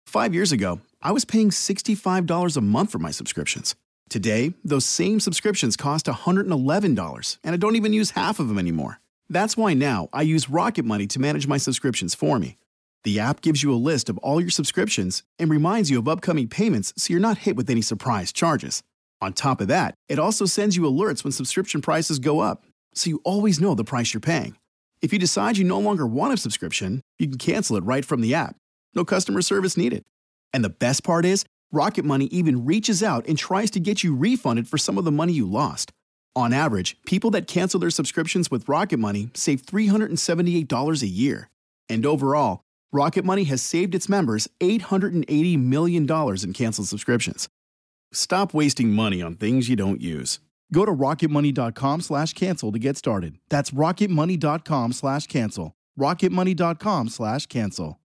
5 years ago, I was paying $65 a month for my subscriptions. Today, those same subscriptions cost $111, and I don't even use half of them anymore. That's why now I use Rocket Money to manage my subscriptions for me. The app gives you a list of all your subscriptions and reminds you of upcoming payments so you're not hit with any surprise charges. On top of that, it also sends you alerts when subscription prices go up, so you always know the price you're paying. If you decide you no longer want a subscription, you can cancel it right from the app. No customer service needed. And the best part is, Rocket Money even reaches out and tries to get you refunded for some of the money you lost. On average, people that cancel their subscriptions with Rocket Money save $378 a year. And overall, Rocket Money has saved its members $880 million in canceled subscriptions. Stop wasting money on things you don't use. Go to rocketmoney.com/cancel to get started. That's rocketmoney.com/cancel. rocketmoney.com/cancel.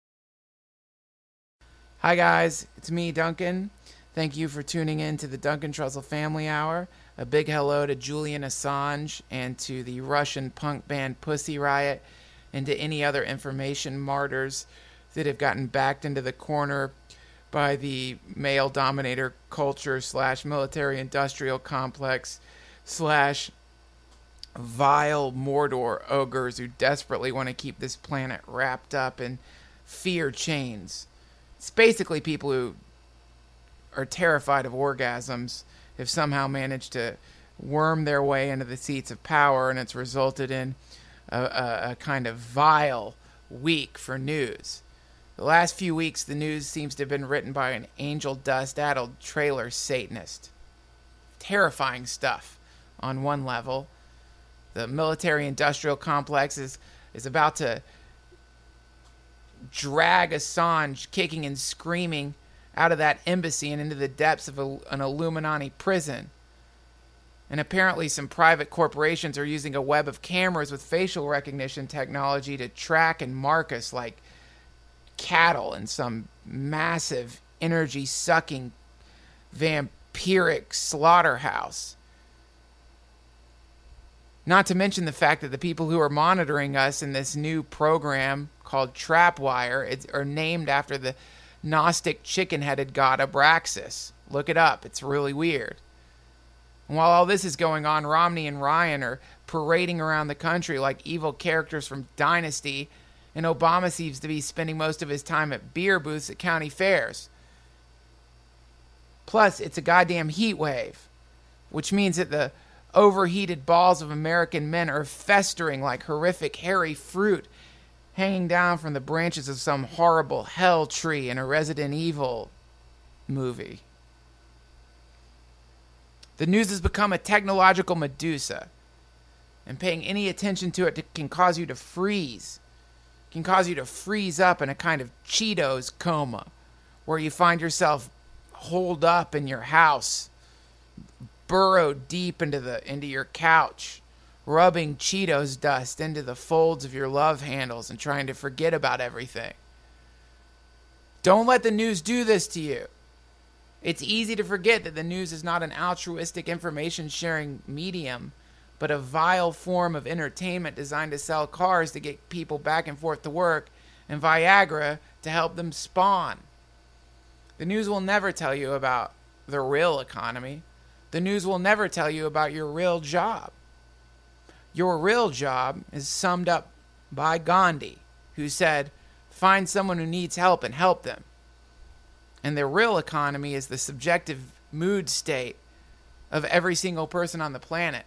Hi guys, it's me, Duncan. Thank you for tuning in to the Duncan Trussell Family Hour. A big hello to Julian Assange and to the Russian punk band Pussy Riot and to any other information martyrs that have gotten backed into the corner by the male dominator culture / military industrial complex / vile Mordor ogres who desperately want to keep this planet wrapped up in fear chains. It's basically people who are terrified of orgasms have somehow managed to worm their way into the seats of power, and it's resulted in a kind of vile week for news. The last few weeks, the news seems to have been written by an angel dust-addled trailer Satanist. Terrifying stuff on one level. The military-industrial complex is about to drag Assange kicking and screaming out of that embassy and into the depths of an Illuminati prison. And apparently some private corporations are using a web of cameras with facial recognition technology to track and mark us like cattle in some massive energy-sucking vampiric slaughterhouse. Not to mention the fact that the people who are monitoring us in this new program called Trapwire are named after the Gnostic chicken-headed god Abraxas. Look it up. It's really weird. And while all this is going on, Romney and Ryan are parading around the country like evil characters from Dynasty, and Obama seems to be spending most of his time at beer booths at county fairs. Plus, it's a goddamn heat wave, which means that the overheated balls of American men are festering like horrific hairy fruit hanging down from the branches of some horrible hell tree in a Resident Evil movie. The news has become a technological Medusa, and paying any attention to it can cause you to freeze. Can cause you to freeze up in a kind of Cheetos coma, where you find yourself holed up in your house, burrowed deep into your couch, rubbing Cheetos dust into the folds of your love handles and trying to forget about everything. Don't let the news do this to you. It's easy to forget that the news is not an altruistic information-sharing medium, but a vile form of entertainment designed to sell cars to get people back and forth to work and Viagra to help them spawn. The news will never tell you about the real economy. The news will never tell you about your real job. Your real job is summed up by Gandhi, who said, find someone who needs help and help them. And the real economy is the subjective mood state of every single person on the planet.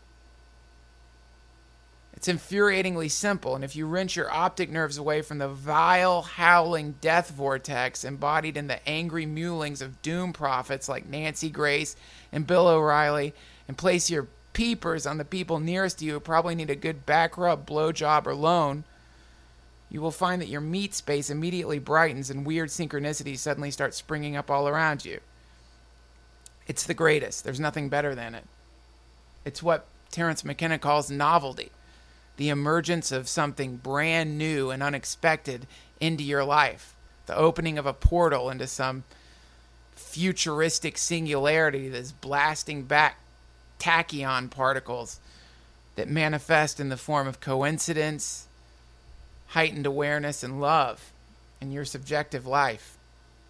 It's infuriatingly simple, and if you wrench your optic nerves away from the vile, howling death vortex embodied in the angry mewlings of doom prophets like Nancy Grace and Bill O'Reilly, and place your peepers on the people nearest to you who probably need a good back rub, blowjob, or loan, you will find that your meat space immediately brightens and weird synchronicities suddenly start springing up all around you. It's the greatest. There's nothing better than it. It's what Terence McKenna calls novelty. The emergence of something brand new and unexpected into your life. The opening of a portal into some futuristic singularity that's blasting back tachyon particles that manifest in the form of coincidence, heightened awareness, and love in your subjective life.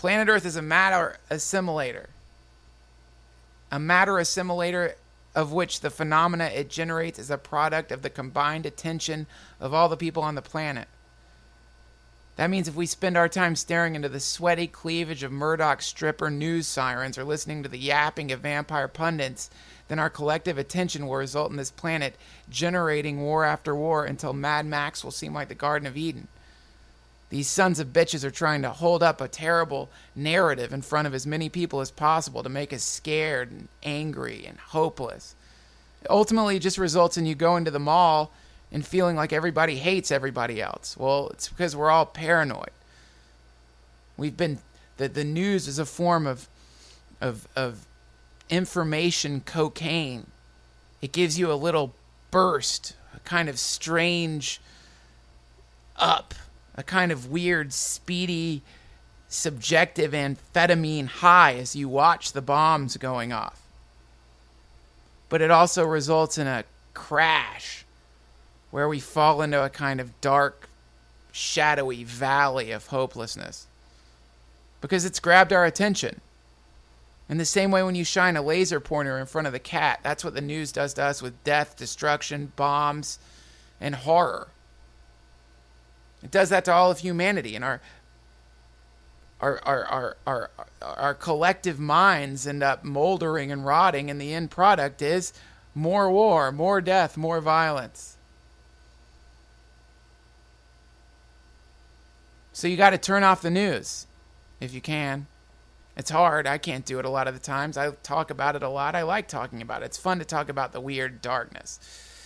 Planet Earth is a matter assimilator. A matter assimilator of which the phenomena it generates is a product of the combined attention of all the people on the planet. That means if we spend our time staring into the sweaty cleavage of Murdoch stripper news sirens or listening to the yapping of vampire pundits, then our collective attention will result in this planet generating war after war until Mad Max will seem like the Garden of Eden. These sons of bitches are trying to hold up a terrible narrative in front of as many people as possible to make us scared and angry and hopeless. It ultimately just results in you going to the mall and feeling like everybody hates everybody else. Well, it's because we're all paranoid. The news is a form of information cocaine. It gives you a little burst, a kind of strange up, a kind of weird, speedy, subjective amphetamine high as you watch the bombs going off. But it also results in a crash where we fall into a kind of dark, shadowy valley of hopelessness because it's grabbed our attention. In the same way when you shine a laser pointer in front of the cat, that's what the news does to us with death, destruction, bombs, and horror. It does that to all of humanity, and our collective minds end up moldering and rotting, and the end product is more war, more death, more violence. So you got to turn off the news if you can. It's hard. I can't do it a lot of the times. I talk about it a lot. I like talking about it. It's fun to talk about the weird darkness.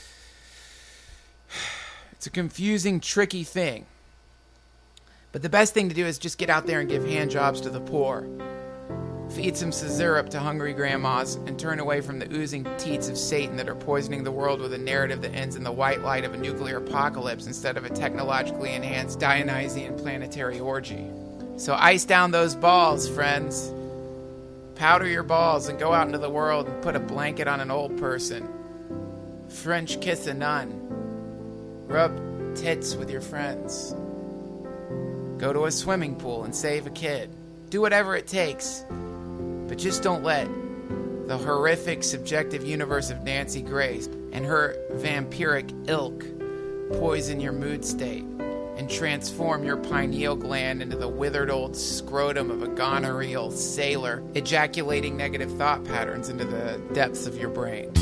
It's a confusing, tricky thing. But the best thing to do is just get out there and give hand jobs to the poor. Feed some syrup to hungry grandmas and turn away from the oozing teats of Satan that are poisoning the world with a narrative that ends in the white light of a nuclear apocalypse instead of a technologically enhanced Dionysian planetary orgy. So ice down those balls, friends. Powder your balls and go out into the world and put a blanket on an old person. French kiss a nun. Rub tits with your friends. Go to a swimming pool and save a kid. Do whatever it takes. But just don't let the horrific subjective universe of Nancy Grace and her vampiric ilk poison your mood state and transform your pineal gland into the withered old scrotum of a gonorrheal sailor, ejaculating negative thought patterns into the depths of your brain.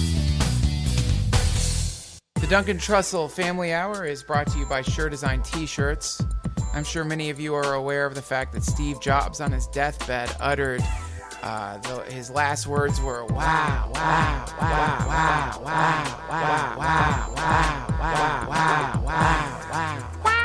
The Duncan Trussell Family Hour is brought to you by Sure Design T-shirts. I'm sure many of you are aware of the fact that Steve Jobs on his deathbed uttered his last words were wow, wow, wow, wow, wow, wow, wow, wow, wow, wow, wow, wow.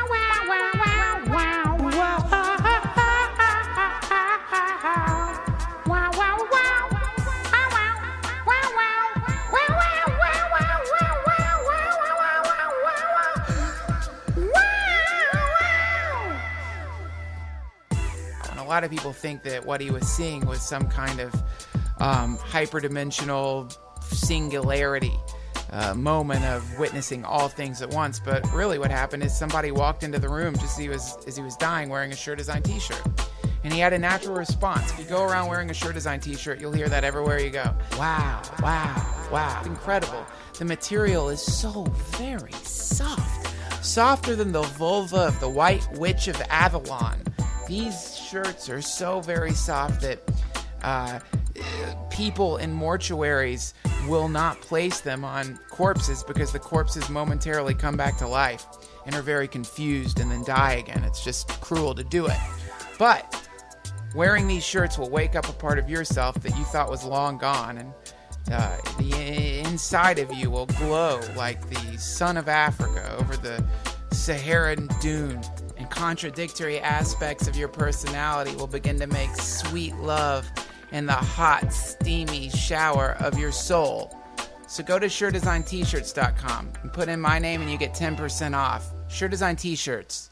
A lot of people think that what he was seeing was some kind of hyperdimensional singularity moment of witnessing all things at once. But really what happened is somebody walked into the room just as he was dying wearing a Sure Design t-shirt. And he had a natural response. If you go around wearing a Sure Design t-shirt, you'll hear that everywhere you go. Wow, wow, wow. Incredible. The material is so very soft. Softer than the vulva of the White Witch of Avalon. These shirts are so very soft that people in mortuaries will not place them on corpses because the corpses momentarily come back to life and are very confused and then die again. It's just cruel to do it. But wearing these shirts will wake up a part of yourself that you thought was long gone, and the inside of you will glow like the sun of Africa over the Saharan dune. And contradictory aspects of your personality will begin to make sweet love in the hot, steamy shower of your soul. So go to SureDesignT-shirts.com and put in my name and you get 10% off. Sure Design T-shirts.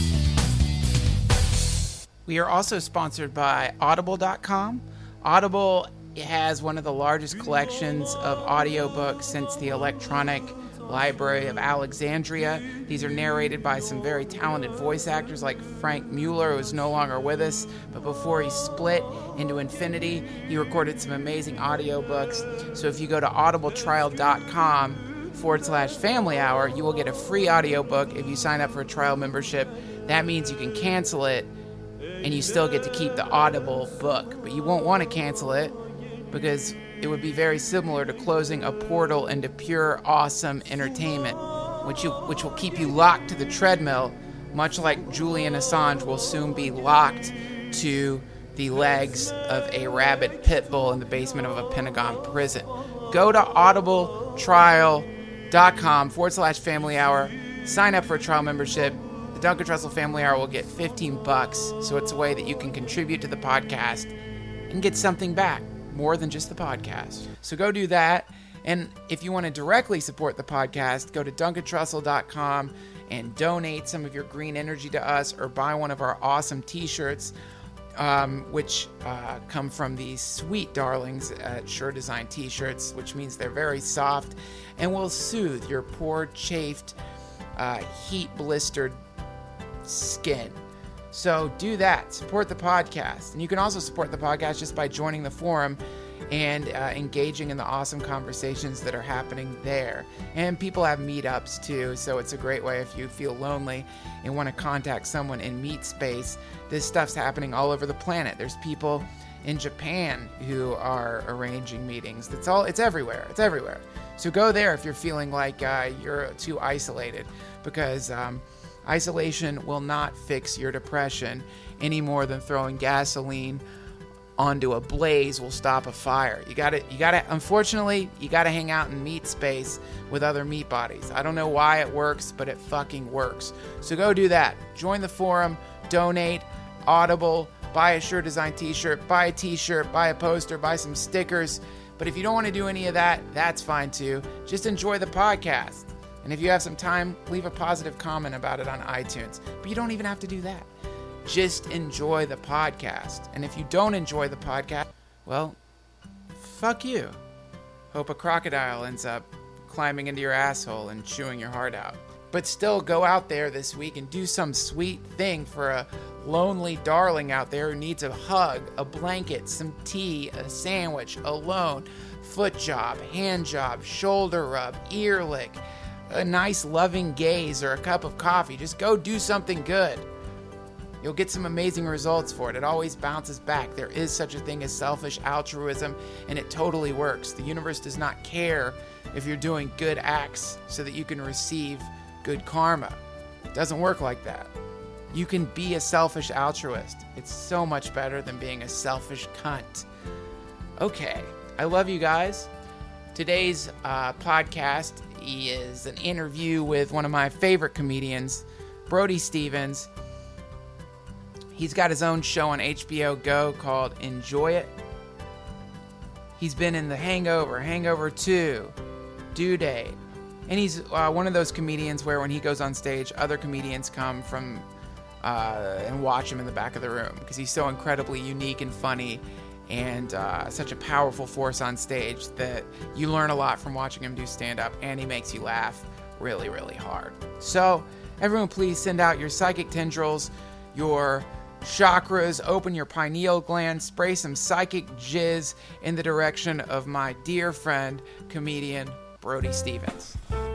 We are also sponsored by Audible.com. Audible has one of the largest collections of audiobooks since the electronic Library of Alexandria. These are narrated by some very talented voice actors like Frank Mueller, who is no longer with us, but before he split into infinity, he recorded some amazing audiobooks. So if you go to audibletrial.com/family hour, you will get a free audiobook if you sign up for a trial membership. That means you can cancel it and you still get to keep the Audible book, but you won't want to cancel it because it would be very similar to closing a portal into pure, awesome entertainment, which will keep you locked to the treadmill, much like Julian Assange will soon be locked to the legs of a rabid pit bull in the basement of a Pentagon prison. Go to audibletrial.com/family hour, sign up for a trial membership. The Duncan Trussell Family Hour will get $15, so it's a way that you can contribute to the podcast and get something back, more than just the podcast. So go do that. And if you want to directly support the podcast, go to duncantrussell.com and donate some of your green energy to us, or buy one of our awesome t-shirts, which come from these sweet darlings at Sure Design T-shirts, which means they're very soft and will soothe your poor, chafed, heat-blistered skin. So do that. Support the podcast. And you can also support the podcast just by joining the forum and engaging in the awesome conversations that are happening there. And people have meetups too, so it's a great way if you feel lonely and want to contact someone in meet space. This stuff's happening all over the planet. There's people in Japan who are arranging meetings. It's everywhere. It's everywhere. So go there if you're feeling like you're too isolated, because isolation will not fix your depression any more than throwing gasoline onto a blaze will stop a fire. Unfortunately, you gotta hang out in meat space with other meat bodies. I don't know why it works, but it fucking works. So go do that. Join the forum, donate, Audible, buy a Sure Design t-shirt, buy a t-shirt, buy a poster, buy some stickers. But if you don't want to do any of that, that's fine too. Just enjoy the podcast. And if you have some time, leave a positive comment about it on iTunes. But you don't even have to do that. Just enjoy the podcast. And if you don't enjoy the podcast, well, fuck you. Hope a crocodile ends up climbing into your asshole and chewing your heart out. But still go out there this week and do some sweet thing for a lonely darling out there who needs a hug, a blanket, some tea, a sandwich, a loan, foot job, hand job, shoulder rub, ear lick, a nice loving gaze, or a cup of coffee. Just go do something good. You'll get some amazing results for it. It always bounces back. There is such a thing as selfish altruism, and it totally works. The universe does not care if you're doing good acts so that you can receive good karma. It doesn't work like that. You can be a selfish altruist. It's so much better than being a selfish cunt. Okay, I love you guys. Today's podcast is an interview with one of my favorite comedians, Brody Stevens. He's got his own show on HBO Go called Enjoy It. He's been in The Hangover, Hangover 2, Due Date. And he's one of those comedians where when he goes on stage, other comedians come from and watch him in the back of the room because he's so incredibly unique and funny and such a powerful force on stage that you learn a lot from watching him do stand-up, and he makes you laugh really, really hard. So everyone, please send out your psychic tendrils, your chakras, open your pineal gland, spray some psychic jizz in the direction of my dear friend, comedian Brody Stevens.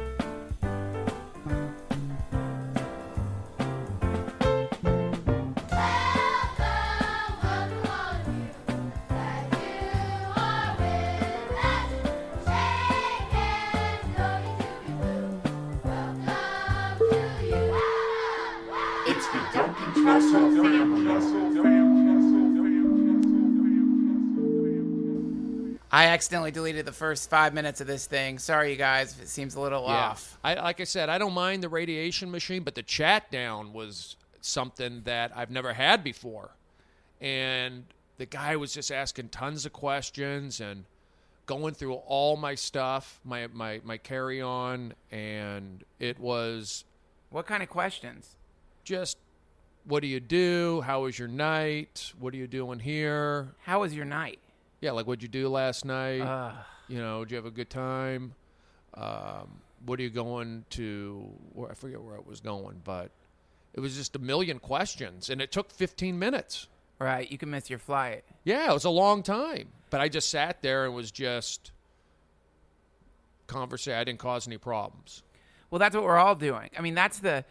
I accidentally deleted the first 5 minutes of this thing. Sorry, you guys, if it seems a little off. Like I said, I don't mind the radiation machine, but the chat down was something that I've never had before. And the guy was just asking tons of questions and going through all my stuff, my carry-on, and it was... What kind of questions? Just, what do you do? How was your night? What are you doing here? How was your night? Yeah, like what'd you do last night? Did you have a good time? what are you going to, I forget where it was going, but it was just a million questions, and it took 15 minutes. Right, you can miss your flight. Yeah, it was a long time. But I just sat there and was just conversing. I didn't cause any problems. Well, that's what we're all doing. I mean, that's the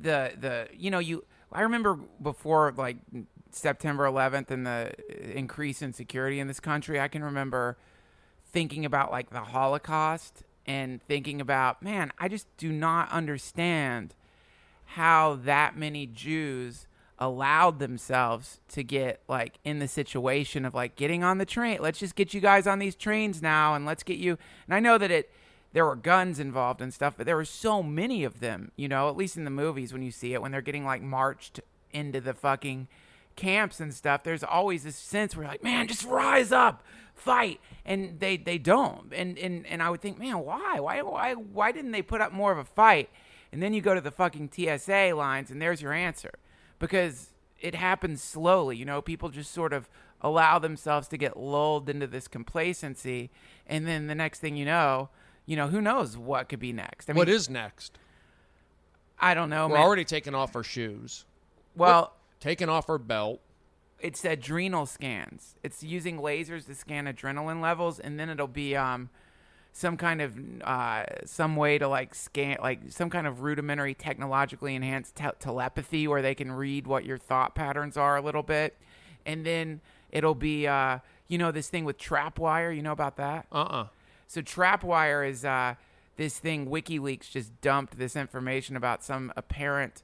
I remember before, like, September 11th and the increase in security in this country, I can remember thinking about, like, the Holocaust and thinking about, man, I just do not understand how that many Jews allowed themselves to get, like, in the situation of, like, getting on the train. Let's just get you guys on these trains now, and let's get you. And I know that there were guns involved and stuff, but there were so many of them, at least in the movies when you see it, when they're getting, like, marched into the fucking camps and stuff. There's always this sense where you're like, man, just rise up, fight. And they don't. And I would think, man, why didn't they put up more of a fight? And then you go to the fucking TSA lines, and there's your answer. Because it happens slowly, people just sort of allow themselves to get lulled into this complacency, and then the next thing you know, who knows what could be next. I mean, what is next? I don't know, We're man. already taking off our shoes. Well, taking off our belt. It's adrenal scans. It's using lasers to scan adrenaline levels, and then it'll be some kind of some way to, like, scan, like, some kind of rudimentary technologically enhanced telepathy where they can read what your thought patterns are a little bit. And then it'll be this thing with Trapwire. You know about that? So Trapwire is this thing WikiLeaks just dumped this information about some apparent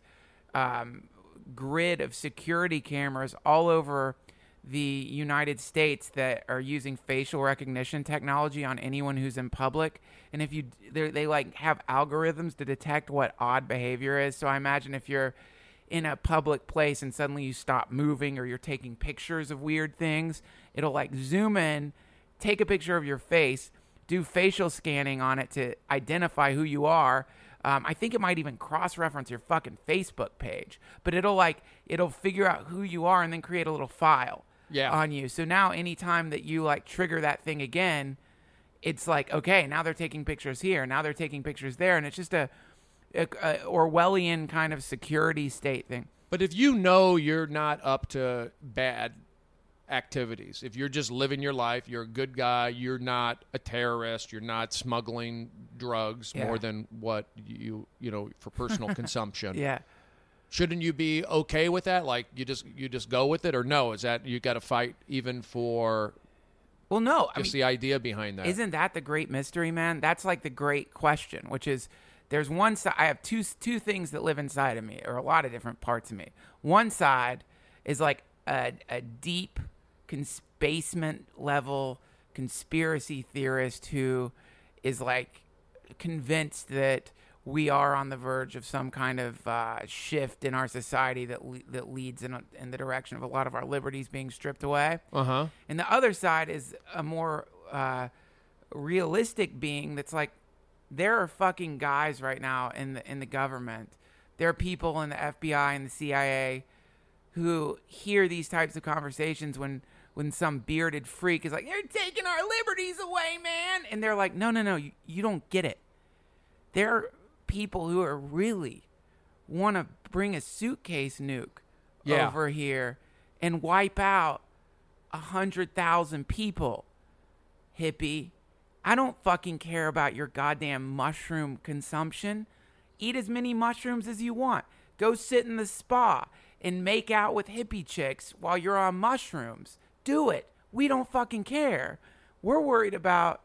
grid of security cameras all over the United States that are using facial recognition technology on anyone who's in public. And if they like have algorithms to detect what odd behavior is. So I imagine if you're in a public place and suddenly you stop moving or you're taking pictures of weird things, it'll, like, zoom in, take a picture of your face, do facial scanning on it to identify who you are. I think it might even cross-reference your fucking Facebook page, but it'll figure out who you are and then create a little file on you. So now anytime that you, like, trigger that thing again, it's like, okay, now they're taking pictures here, now they're taking pictures there, and it's just a Orwellian kind of security state thing. But if you're not up to bad activities, if you're just living your life, you're a good guy, you're not a terrorist, you're not smuggling drugs more than what you for personal consumption. Yeah. Shouldn't you be okay with that? Like, you just go with it, or no? Is that you got to fight even for? Well, no. The idea behind that. Isn't that the great mystery, man? That's, like, the great question, which is, there's one side. I have two things that live inside of me, or a lot of different parts of me. One side is, like, a deep basement level conspiracy theorist who is, like, convinced that we are on the verge of some kind of shift in our society that leads in the direction of a lot of our liberties being stripped away. And the other side is a more realistic being that's like, there are fucking guys right now in the government. There are people in the FBI and the CIA who hear these types of conversations when some bearded freak is like, "You're taking our liberties away, man," and they're like, "No, you don't get it." There are people who are really want to bring a suitcase nuke over here and wipe out 100,000 people. Hippie, I don't fucking care about your goddamn mushroom consumption. Eat as many mushrooms as you want. Go sit in the spa and make out with hippie chicks while you're on mushrooms. Do it. We don't fucking care. We're worried about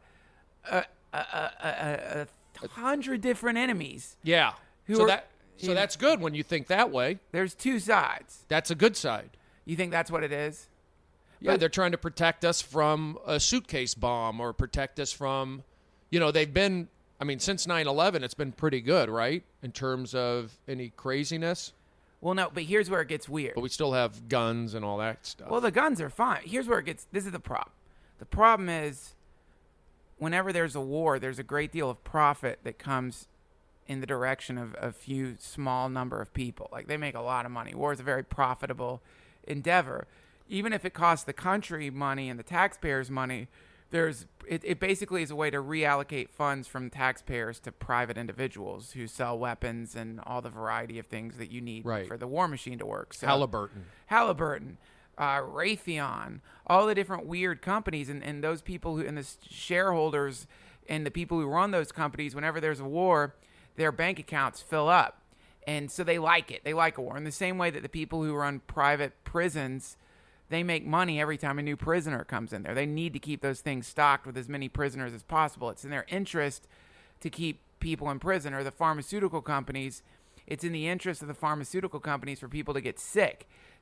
100 different enemies. Yeah. So that's good when you think that way. There's two sides. That's a good side. You think that's what it is? Yeah, they're trying to protect us from a suitcase bomb or protect us from, they've been, since 9/11, it's been pretty good, right? In terms of any craziness. Well, no, but here's where it gets weird. But we still have guns and all that stuff. Well, the guns are fine. Here's where this is the problem. The problem is whenever there's a war, there's a great deal of profit that comes in the direction of a few small number of people. Like, they make a lot of money. War is a very profitable endeavor. Even if it costs the country money and the taxpayers money it basically is a way to reallocate funds from taxpayers to private individuals who sell weapons and all the variety of things that you need for the war machine to work. So, Halliburton, Raytheon, all the different weird companies, and those people who, and the shareholders and the people who run those companies, whenever there's a war, their bank accounts fill up. And so they like it. They like a war. In the same way that the people who run private prisons, they make money every time a new prisoner comes in there. They need to keep those things stocked with as many prisoners as possible. It's in their interest to keep people in prison. Or the pharmaceutical companies, it's in the interest of the pharmaceutical companies for people to get sick.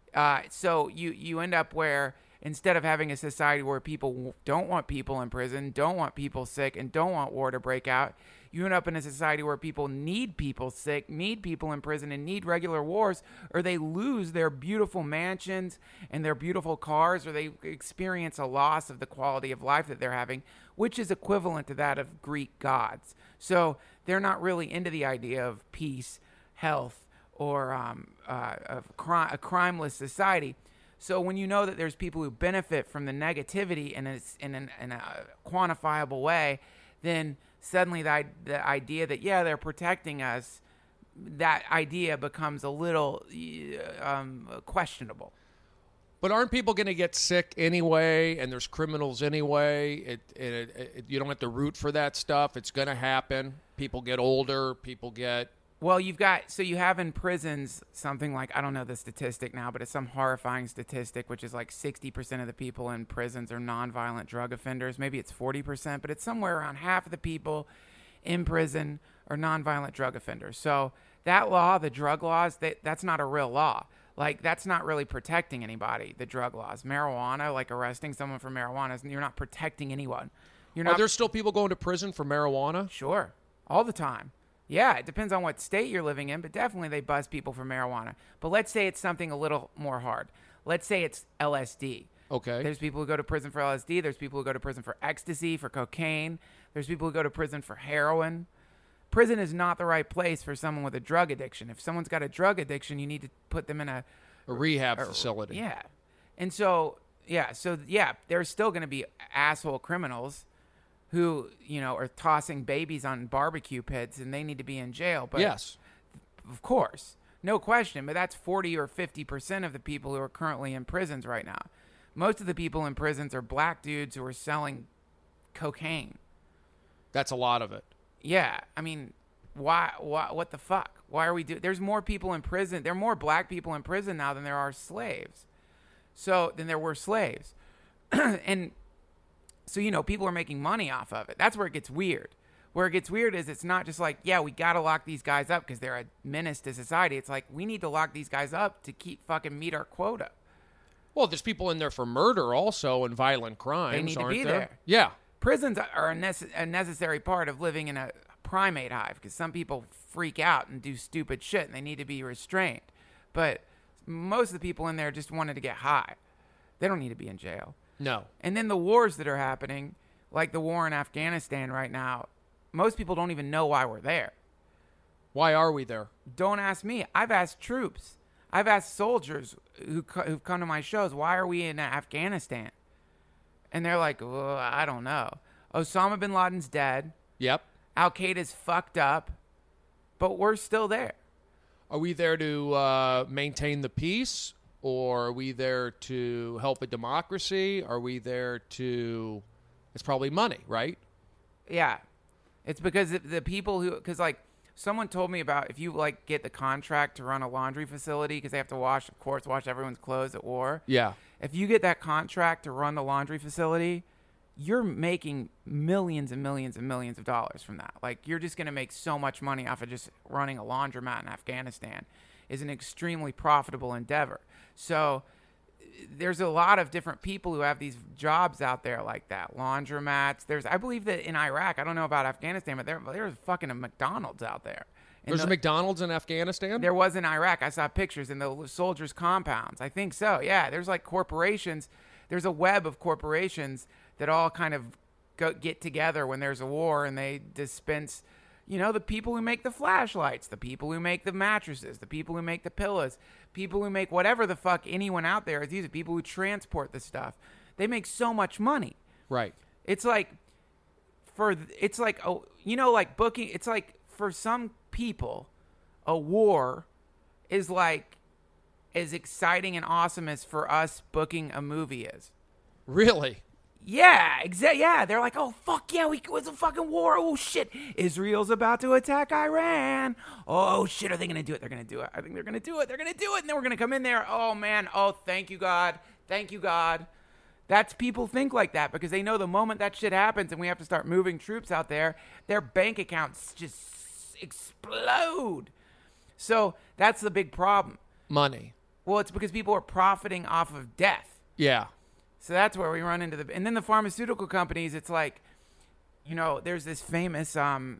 So you end up where instead of having a society where people don't want people in prison, don't want people sick, and don't want war to break out, you end up in a society where people need people sick, need people in prison, and need regular wars, or they lose their beautiful mansions and their beautiful cars, or they experience a loss of the quality of life that they're having, which is equivalent to that of Greek gods. So they're not really into the idea of peace, health, or a crimeless society. So when you know that there's people who benefit from the negativity in a quantifiable way, then suddenly the idea that, yeah, they're protecting us, that idea becomes a little questionable. But aren't people going to get sick anyway, and there's criminals anyway? You don't have to root for that stuff. It's going to happen. People get older. People get... Well, you have in prisons something like, I don't know the statistic now, but it's some horrifying statistic, which is like 60% of the people in prisons are nonviolent drug offenders. Maybe it's 40%, but it's somewhere around half of the people in prison are nonviolent drug offenders. So that law, the drug laws, that's not a real law. Like, that's not really protecting anybody, the drug laws. Marijuana, like arresting someone for marijuana, you're not protecting anyone. Are there still people going to prison for marijuana? Sure. All the time. Yeah, it depends on what state you're living in, but definitely they bust people for marijuana. But let's say it's something a little more hard. Let's say it's LSD. Okay. There's people who go to prison for LSD. There's people who go to prison for ecstasy, for cocaine. There's people who go to prison for heroin. Prison is not the right place for someone with a drug addiction. If someone's got a drug addiction, you need to put them in a rehab facility. Yeah. And so there's still going to be asshole criminals who, are tossing babies on barbecue pits, and they need to be in jail. But yes, of course, no question. But that's 40 or 50% of the people who are currently in prisons right now. Most of the people in prisons are black dudes who are selling cocaine. That's a lot of it. Yeah, I mean, why? What the fuck? Why are we doing? There's more people in prison. There are more black people in prison now than there are slaves. Than there were slaves, and. So, people are making money off of it. That's where it gets weird. Where it gets weird is it's not just like, yeah, we got to lock these guys up because they're a menace to society. It's like, we need to lock these guys up to meet our quota. Well, there's people in there for murder also and violent crimes, they need to be there? there. Yeah. Prisons are a necessary part of living in a primate hive because some people freak out and do stupid shit and they need to be restrained. But most of the people in there just wanted to get high. They don't need to be in jail. No. And then the wars that are happening, like the war in Afghanistan right now, most people don't even know why we're there. Why are we there? Don't ask me. I've asked troops. I've asked soldiers who've come to my shows, why are we in Afghanistan? And they're like, well, I don't know. Osama bin Laden's dead. Yep. Al-Qaeda's fucked up. But we're still there. Are we there to maintain the peace? Or are we there to help a democracy? Are we there to... It's probably money, right? Yeah. It's because the people who... Because, someone told me about if you, get the contract to run a laundry facility, because they have to wash everyone's clothes at war. Yeah. If you get that contract to run the laundry facility, you're making millions and millions and millions of dollars from that. You're just going to make so much money off of just running a laundromat in Afghanistan. Is an extremely profitable endeavor. So there's a lot of different people who have these jobs out there like that. Laundromats. I believe that in Iraq, I don't know about Afghanistan, but there's fucking a McDonald's out there. There's a McDonald's in Afghanistan? There was in Iraq. I saw pictures in the soldiers' compounds. I think so. Yeah, there's corporations. There's a web of corporations that all kind of get together when there's a war and they dispense... the people who make the flashlights, the people who make the mattresses, the people who make the pillows, people who make whatever the fuck anyone out there is using, people who transport the stuff. They make so much money. Right. It's like like booking. It's like for some people, a war is like as exciting and awesome as for us booking a movie is. Really? Yeah, exactly. Yeah, they're like, oh fuck yeah, it's a fucking war. Oh shit, Israel's about to attack Iran. Oh shit, are they gonna do it? They're gonna do it. I think they're gonna do it. They're gonna do it, and then we're gonna come in there. Oh man. Oh, thank you God. Thank you God. That's people think like that because they know the moment that shit happens and we have to start moving troops out there, their bank accounts just explode. So that's the big problem. Money. Well, it's because people are profiting off of death. Yeah. So that's where we run into and then the pharmaceutical companies, it's like, there's this famous, there's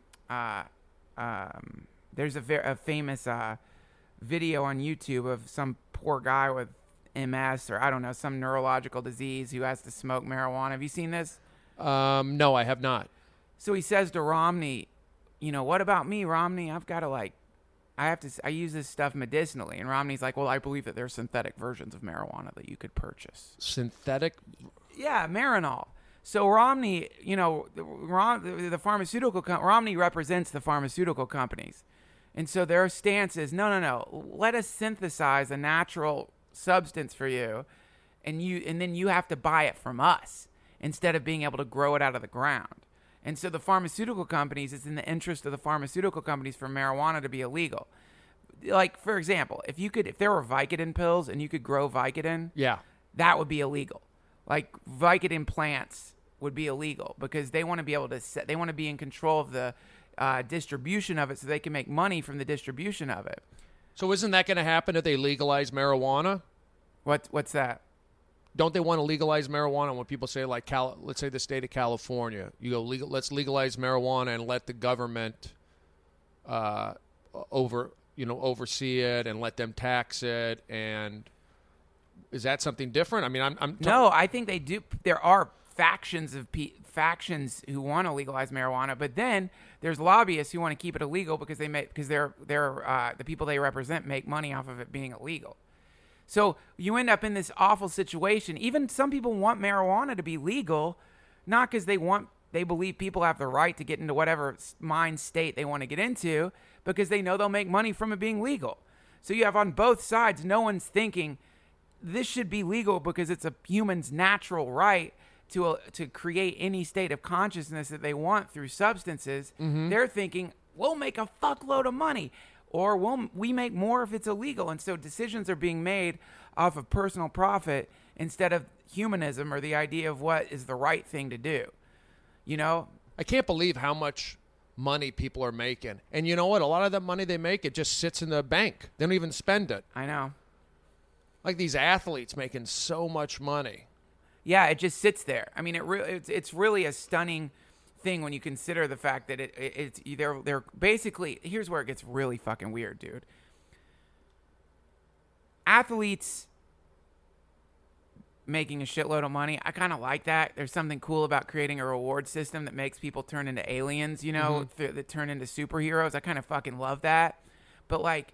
a famous video on YouTube of some poor guy with MS or I don't know, some neurological disease who has to smoke marijuana. Have you seen this? No, I have not. So he says to Romney, what about me, Romney? I've got to I use this stuff medicinally. And Romney's like, well, I believe that there's synthetic versions of marijuana that you could purchase. Synthetic? Yeah, Marinol. So Romney, the pharmaceutical Romney represents the pharmaceutical companies. And so their stance is, no. Let us synthesize a natural substance for you. And then you have to buy it from us instead of being able to grow it out of the ground. And so the pharmaceutical companies, it's in the interest of the pharmaceutical companies for marijuana to be illegal. Like, for example, if there were Vicodin pills and you could grow Vicodin, yeah, that would be illegal. Like, Vicodin plants would be illegal because they want to be able to they want to be in control of the distribution of it so they can make money from the distribution of it. So isn't that going to happen if they legalize marijuana? What's that? Don't they want to legalize marijuana? When people say, like, let's say the state of California, you go, let's legalize marijuana and let the government oversee it and let them tax it. And is that something different? I mean, no, I think they do. There are factions factions who want to legalize marijuana, but then there's lobbyists who want to keep it illegal because they're the people they represent make money off of it being illegal. So you end up in this awful situation. Even some people want marijuana to be legal, not because they believe people have the right to get into whatever mind state they want to get into, because they know they'll make money from it being legal. So you have on both sides, no one's thinking this should be legal because it's a human's natural right to create any state of consciousness that they want through substances. Mm-hmm. They're thinking, we'll make a fuckload of money. Or we make more if it's illegal. And so decisions are being made off of personal profit instead of humanism or the idea of what is the right thing to do. I can't believe how much money people are making. And you know what? A lot of that money they make, it just sits in the bank. They don't even spend it. I know. Like these athletes making so much money. Yeah, it just sits there. I mean, it's really a stunning thing when you consider the fact that they're basically, here's where it gets really fucking weird, dude. Athletes making a shitload of money, I kind of like that. There's something cool about creating a reward system that makes people turn into aliens, mm-hmm. that turn into superheroes. I kind of fucking love that. But like,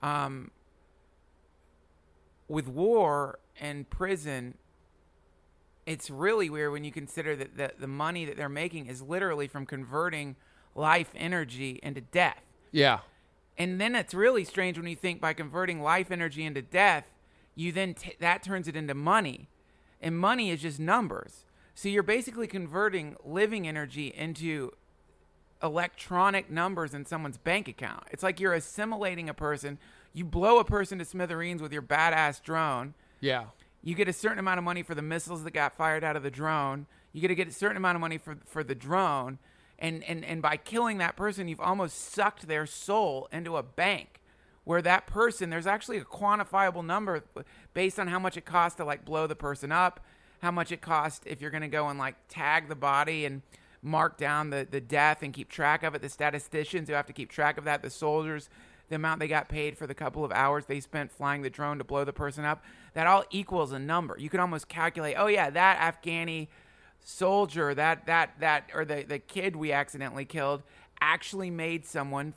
with war and prison, it's really weird when you consider that the money that they're making is literally from converting life energy into death. Yeah. And then it's really strange when you think by converting life energy into death, you then that turns it into money. And money is just numbers. So you're basically converting living energy into electronic numbers in someone's bank account. It's like you're assimilating a person. You blow a person to smithereens with your badass drone. Yeah. You get a certain amount of money for the missiles that got fired out of the drone. You get a certain amount of money for the drone. And by killing that person, you've almost sucked their soul into a bank where that person, there's actually a quantifiable number based on how much it costs to like blow the person up, how much it costs if you're going to go and like tag the body and mark down the death and keep track of it. The statisticians who have to keep track of that, the soldiers, the amount they got paid for the couple of hours they spent flying the drone to blow the person up, that all equals a number. You can almost calculate, oh yeah, that Afghani soldier, that or the kid we accidentally killed actually made someone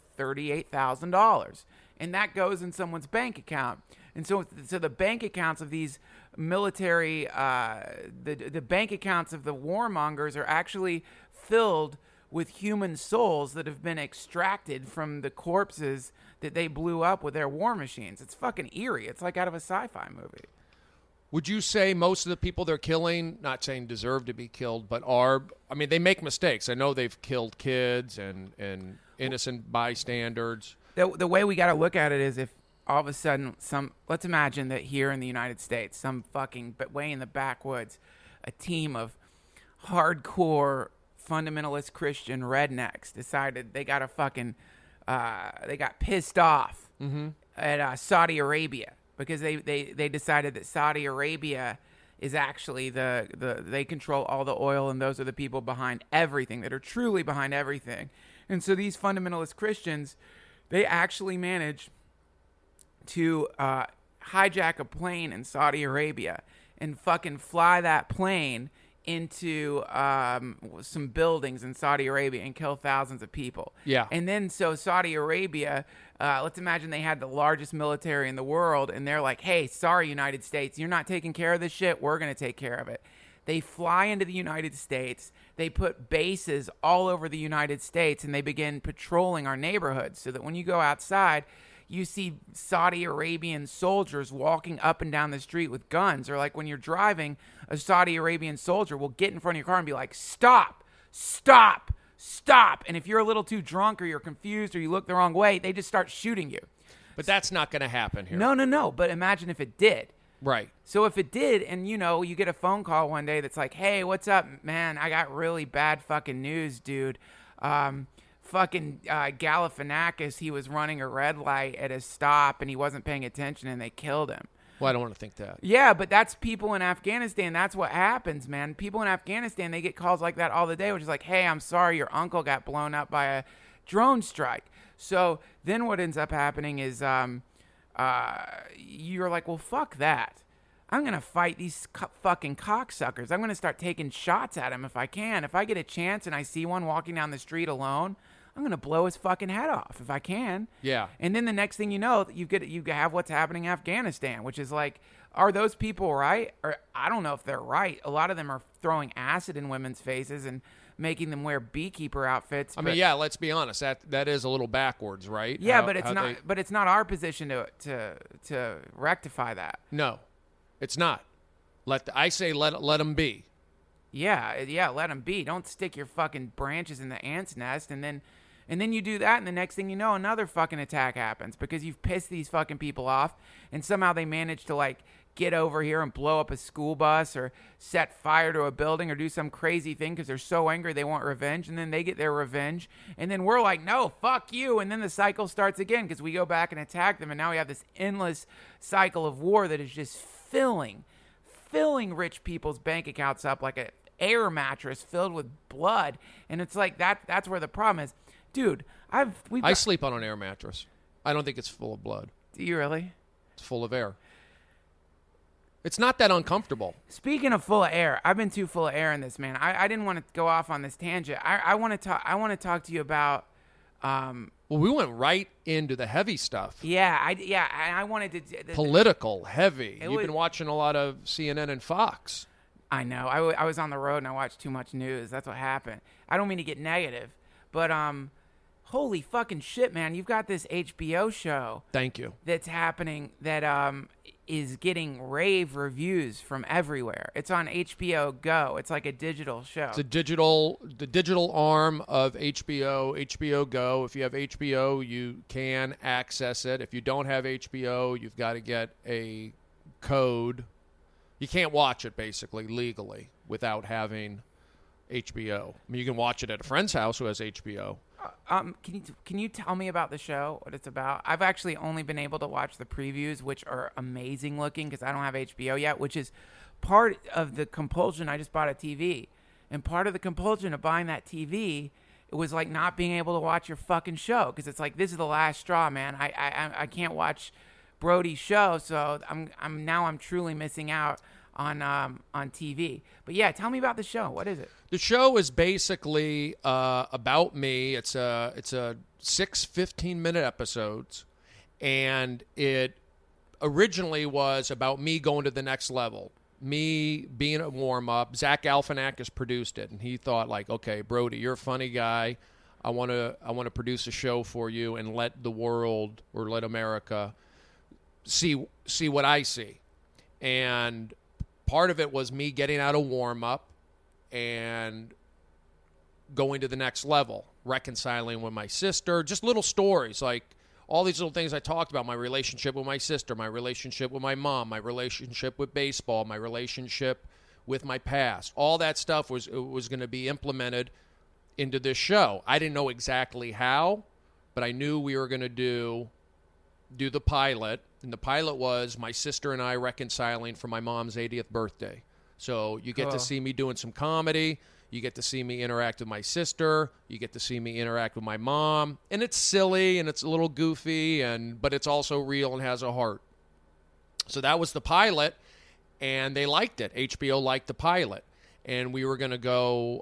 $38,000. And that goes in someone's bank account. And so the bank accounts of these military, the bank accounts of the warmongers are actually filled with human souls that have been extracted from the corpses that they blew up with their war machines. It's fucking eerie. It's like out of a sci-fi movie. Would you say most of the people they're killing, not saying deserve to be killed, but they make mistakes. I know they've killed kids and innocent bystanders. The way we got to look at it is if all of a sudden let's imagine that here in the United States, some fucking, but way in the backwoods, a team of hardcore fundamentalist Christian rednecks decided they got to fucking, they got pissed off at Saudi Arabia because they decided that Saudi Arabia is actually they control all the oil, and those are the people behind everything, that are truly behind everything. And so these fundamentalist Christians, they actually manage to hijack a plane in Saudi Arabia and fucking fly that plane into some buildings in Saudi Arabia and kill thousands of people. Yeah. And then so Saudi Arabia, let's imagine they had the largest military in the world, and they're like, hey, sorry, United States, you're not taking care of this shit. We're going to take care of it. They fly into the United States. They put bases all over the United States, and they begin patrolling our neighborhoods so that when you go outside, you see Saudi Arabian soldiers walking up and down the street with guns. Or like when you're driving, a Saudi Arabian soldier will get in front of your car and be like, stop, stop, stop. And if you're a little too drunk or you're confused or you look the wrong way, they just start shooting you. But that's not going to happen here. No. But imagine if it did. Right. So if it did, and you get a phone call one day that's like, hey, what's up, man? I got really bad fucking news, dude. Fucking Galifianakis, he was running a red light at a stop and he wasn't paying attention and they killed him. Well, I don't want to think that. Yeah, but that's people in Afghanistan. That's what happens, man. People in Afghanistan, they get calls like that all the day, which is like, hey, I'm sorry your uncle got blown up by a drone strike. So then what ends up happening is you're like, well, fuck that. I'm going to fight these fucking cocksuckers. I'm going to start taking shots at him if I can. If I get a chance and I see one walking down the street alone, I'm going to blow his fucking head off if I can. Yeah. And then the next thing you know, you have what's happening in Afghanistan, which is like, are those people right? Or I don't know if they're right. A lot of them are throwing acid in women's faces and making them wear beekeeper outfits. I mean, yeah, let's be honest. That is a little backwards, right? Yeah, but it's not. But it's not our position to rectify that. No, it's not. Let them be. Yeah, let them be. Don't stick your fucking branches in the ant's nest, and then you do that, and the next thing you know, another fucking attack happens because you've pissed these fucking people off, and somehow they manage to like get over here and blow up a school bus or set fire to a building or do some crazy thing because they're so angry they want revenge, and then they get their revenge, and then we're like, no, fuck you, and then the cycle starts again because we go back and attack them, and now we have this endless cycle of war that is just filling rich people's bank accounts up like an air mattress filled with blood, and it's like that's where the problem is. Dude, I sleep on an air mattress. I don't think it's full of blood. Do you really? It's full of air. It's not that uncomfortable. Speaking of full of air, I've been too full of air in this, man. I didn't want to go off on this tangent. I want to talk to you about. Well, we went right into the heavy stuff. Yeah, I wanted to. Political, heavy. You've been watching a lot of CNN and Fox. I know. I was on the road and I watched too much news. That's what happened. I don't mean to get negative, but holy fucking shit, man! You've got this HBO show. Thank you. That's happening that is getting rave reviews from everywhere. It's on HBO Go. It's like a digital show. It's the digital arm of HBO, HBO Go. If you have HBO, you can access it. If you don't have HBO, you've got to get a code. You can't watch it basically legally without having HBO. I mean, you can watch it at a friend's house who has HBO. Can you tell me about the show, what it's about? I've actually only been able to watch the previews, which are amazing looking because I don't have HBO yet, which is part of the compulsion. I just bought a TV, and part of the compulsion of buying that TV, it was like not being able to watch your fucking show because it's like, this is the last straw, man. I can't watch Brody's show, so I'm truly missing out on TV. But yeah, tell me about the show. What is it? The show is basically about me. It's 6 15-minute episodes, and it originally was about me going to the next level, me being a warm-up. Zach Galifianakis produced it, and he thought, like, okay, Brody, you're a funny guy. I want to produce a show for you and let the world, or let America, see what I see. And part of it was me getting out of warm-up and going to the next level, reconciling with my sister, just little stories, like all these little things I talked about, my relationship with my sister, my relationship with my mom, my relationship with baseball, my relationship with my past. All that stuff was going to be implemented into this show. I didn't know exactly how, but I knew we were going to do the pilot, and the pilot was my sister and I reconciling for my mom's 80th birthday. So you get to see me doing some comedy. You get to see me interact with my sister. You get to see me interact with my mom. And it's silly and it's a little goofy, but it's also real and has a heart. So that was the pilot, and they liked it. HBO liked the pilot. And we were going to go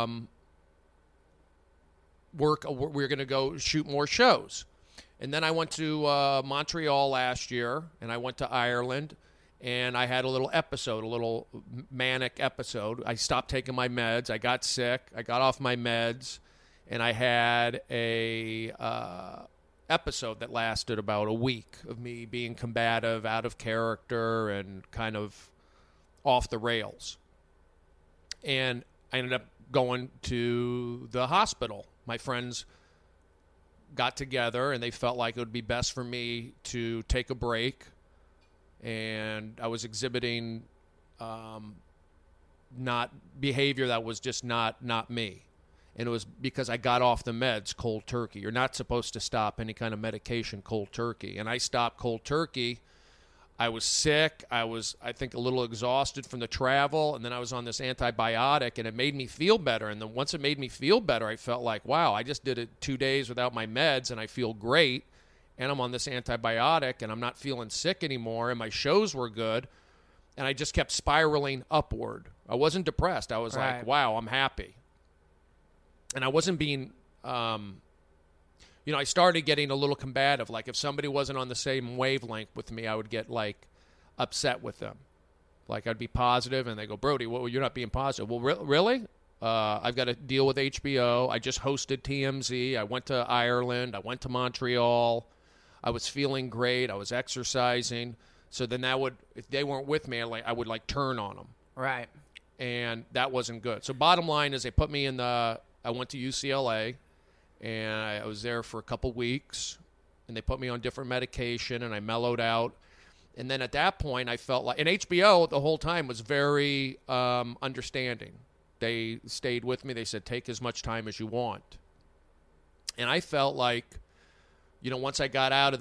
we were going to go shoot more shows. And then I went to Montreal last year, and I went to Ireland. And I had a little manic episode. I stopped taking my meds. I got sick. I got off my meds. And I had a episode that lasted about a week of me being combative, out of character, and kind of off the rails. And I ended up going to the hospital. My friends got together, and they felt like it would be best for me to take a break. And I was exhibiting not behavior that was just not me. And it was because I got off the meds cold turkey. You're not supposed to stop any kind of medication cold turkey. And I stopped cold turkey. I was sick. I was, I think, a little exhausted from the travel. And then I was on this antibiotic, and it made me feel better. And then once it made me feel better, I felt like, wow, I just did it 2 days without my meds, and I feel great. And I'm on this antibiotic, and I'm not feeling sick anymore, and my shows were good, and I just kept spiraling upward. I wasn't depressed. I was like, wow, I'm happy. And I wasn't being, I started getting a little combative. Like, if somebody wasn't on the same wavelength with me, I would get, like, upset with them. Like, I'd be positive, and they go, Brody, well, you're not being positive. Well, really? I've got to deal with HBO. I just hosted TMZ. I went to Ireland. I went to Montreal. I was feeling great. I was exercising. So then that would, if they weren't with me, I would turn on them. Right. And that wasn't good. So bottom line is they put me I went to UCLA, and I was there for a couple weeks, and they put me on different medication, and I mellowed out. And then at that point, I felt like, and HBO the whole time was very understanding. They stayed with me. They said, take as much time as you want. And I felt like, once I got out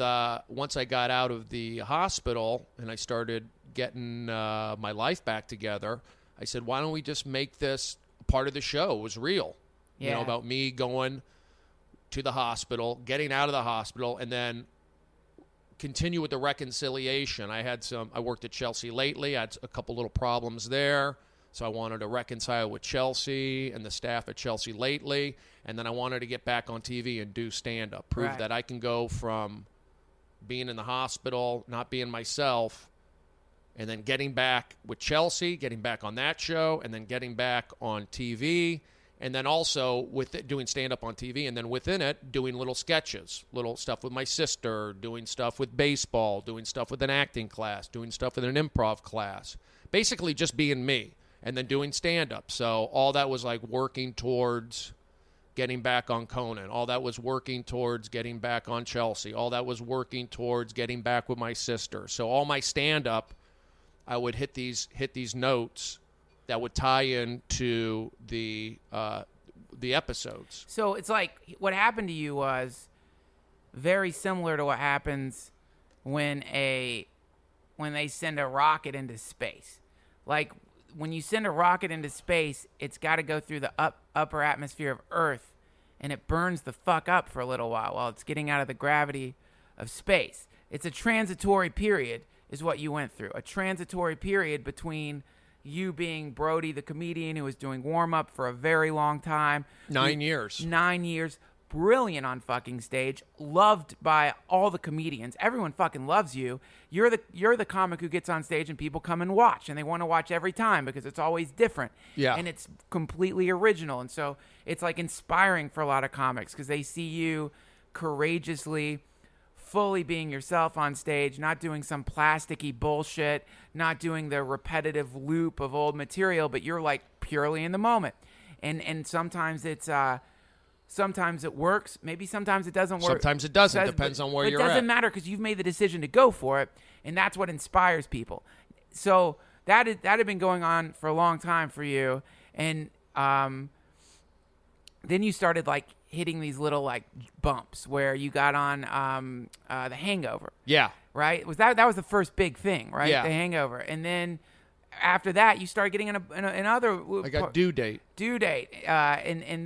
of the hospital and I started getting my life back together, I said, why don't we just make this part of the show? It was real. Yeah. About me going to the hospital, getting out of the hospital, and then continue with the reconciliation. I worked at Chelsea lately. I had a couple little problems there. So I wanted to reconcile with Chelsea and the staff at Chelsea lately. And then I wanted to get back on TV and do stand-up, prove that I can go from being in the hospital, not being myself, and then getting back with Chelsea, getting back on that show, and then getting back on TV, and then also with it, doing stand-up on TV, and then within it, doing little sketches, little stuff with my sister, doing stuff with baseball, doing stuff with an acting class, doing stuff with an improv class. Basically just being me. And then doing stand-up. So all that was working towards getting back on Conan. All that was working towards getting back on Chelsea. All that was working towards getting back with my sister. So all my stand-up, I would hit these notes that would tie into the episodes. So it's like what happened to you was very similar to what happens when they send a rocket into space. Like, when you send a rocket into space, it's got to go through the upper atmosphere of Earth, and it burns the fuck up for a little while it's getting out of the gravity of space. It's a transitory period is what you went through. A transitory period between you being Brody, the comedian who was doing warm-up for a very long time. 9 years. 9 years. brilliant on fucking stage, loved by all the comedians. Everyone fucking loves you. You're the comic who gets on stage and people come and watch, and they want to watch every time because it's always different. Yeah. And it's completely original. And so it's like inspiring for a lot of comics because they see you courageously, fully being yourself on stage, not doing some plasticky bullshit, not doing the repetitive loop of old material, but you're like purely in the moment. And sometimes it's sometimes it works, maybe sometimes it doesn't work. Sometimes it doesn't. Depends on where you're at. It doesn't matter because you've made the decision to go for it, and that's what inspires people. So that had been going on for a long time for you, and then you started like hitting these little like bumps where you got on The Hangover. Yeah. Right? That was the first big thing, right? Yeah. The Hangover. And then after that you started getting in another I got Due Date. And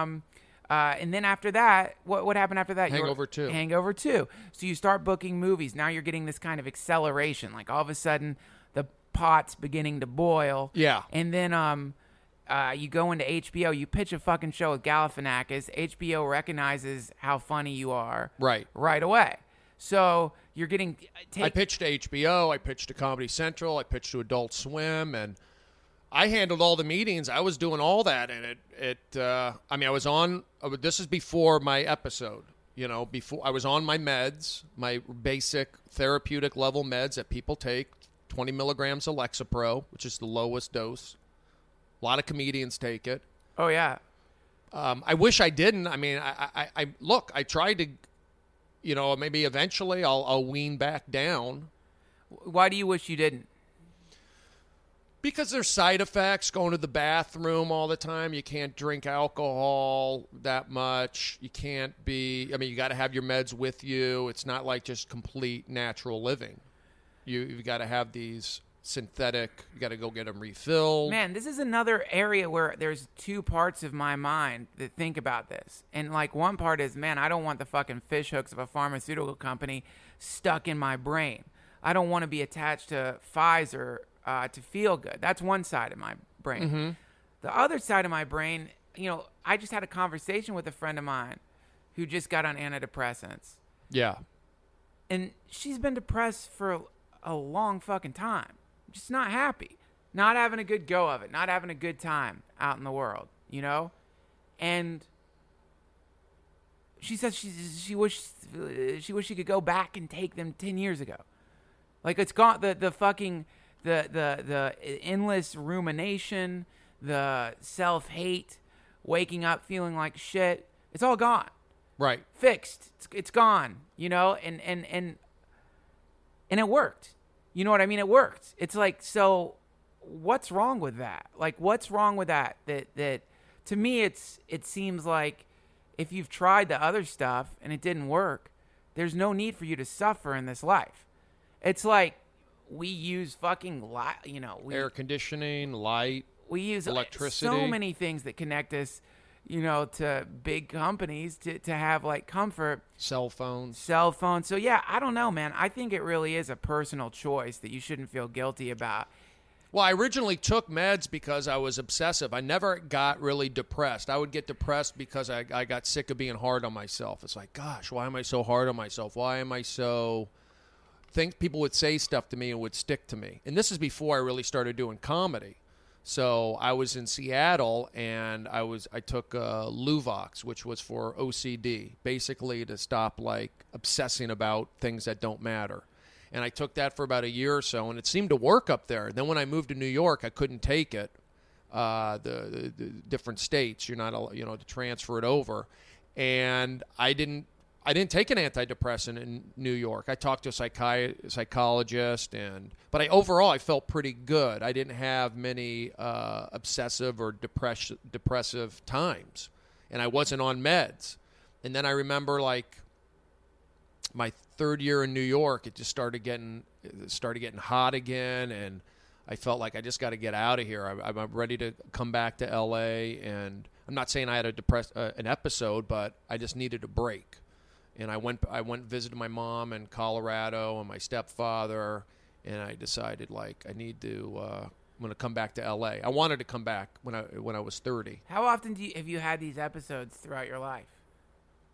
then after that, what happened after that? Hangover 2. Hangover 2. So you start booking movies. Now you're getting this kind of acceleration. Like all of a sudden the pot's beginning to boil. Yeah. And then you go into HBO, you pitch a fucking show with Galifianakis. HBO recognizes how funny you are Right away. So you're getting... I pitched to HBO, I pitched to Comedy Central, I pitched to Adult Swim, and I handled all the meetings. I was doing all that, and I was on... This is before my episode. Before I was on my meds, my basic therapeutic level meds that people take, 20 milligrams of Lexapro, which is the lowest dose. A lot of comedians take it. Oh, yeah. I wish I didn't. I mean, I tried to, maybe eventually I'll wean back down. Why do you wish you didn't? Because there's side effects, going to the bathroom all the time. You can't drink alcohol that much. You can't you got to have your meds with you. It's not like just complete natural living. You've got to have these synthetic, you got to go get them refilled. Man, this is another area where there's two parts of my mind that think about this. And like one part is, man, I don't want the fucking fish hooks of a pharmaceutical company stuck in my brain. I don't want to be attached to Pfizer to feel good. That's one side of my brain. Mm-hmm. The other side of my brain, I just had a conversation with a friend of mine who just got on antidepressants. Yeah. And she's been depressed for a long fucking time. Just not happy, not having a good go of it, not having a good time out in the world, And she says she wished she could go back and take them 10 years ago. Like it's gone. The fucking the endless rumination, the self-hate, waking up feeling like shit. It's all gone. Right. Fixed. It's gone. And it worked. You know what I mean? It worked. It's like, so what's wrong with that? Like, what's wrong with that? That to me, it seems like if you've tried the other stuff and it didn't work, there's no need for you to suffer in this life. It's like we use fucking light, air conditioning, light, we use electricity, so many things that connect us, to big companies to have like comfort. Cell phones. So yeah, I don't know, man. I think it really is a personal choice that you shouldn't feel guilty about. Well, I originally took meds because I was obsessive. I never got really depressed. I would get depressed because I got sick of being hard on myself. It's like, gosh, why am I so hard on myself? Why am I so... People would say stuff to me and would stick to me. And this is before I really started doing comedy. So I was in Seattle, and I took Luvox, which was for OCD, basically to stop like obsessing about things that don't matter. And I took that for about a year or so, and it seemed to work up there. Then when I moved to New York, I couldn't take it. The different states, you're not, to transfer it over, and I didn't take an antidepressant in New York. I talked to a psychologist, but overall I felt pretty good. I didn't have many obsessive or depressive times, and I wasn't on meds. And then I remember like my third year in New York, it just started getting hot again, and I felt like I just got to get out of here. I'm ready to come back to LA, and I'm not saying I had an episode, but I just needed a break. And I went visited my mom in Colorado and my stepfather, and I decided like I'm going to come back to LA. I wanted to come back when I was 30. How often have you had these episodes throughout your life?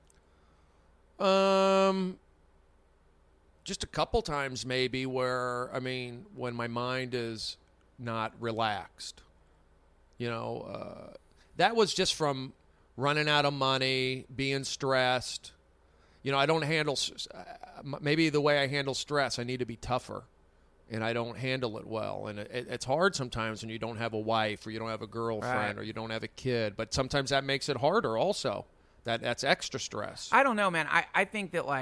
Just a couple times maybe where, when my mind is not relaxed. That was just from running out of money, being stressed. I don't handle, maybe the way I handle stress, I need to be tougher, and I don't handle it well. And it's hard sometimes when you don't have a wife or you don't have a girlfriend or you don't have a kid, but sometimes that makes it harder also. That's extra stress. I don't know, man. I think that,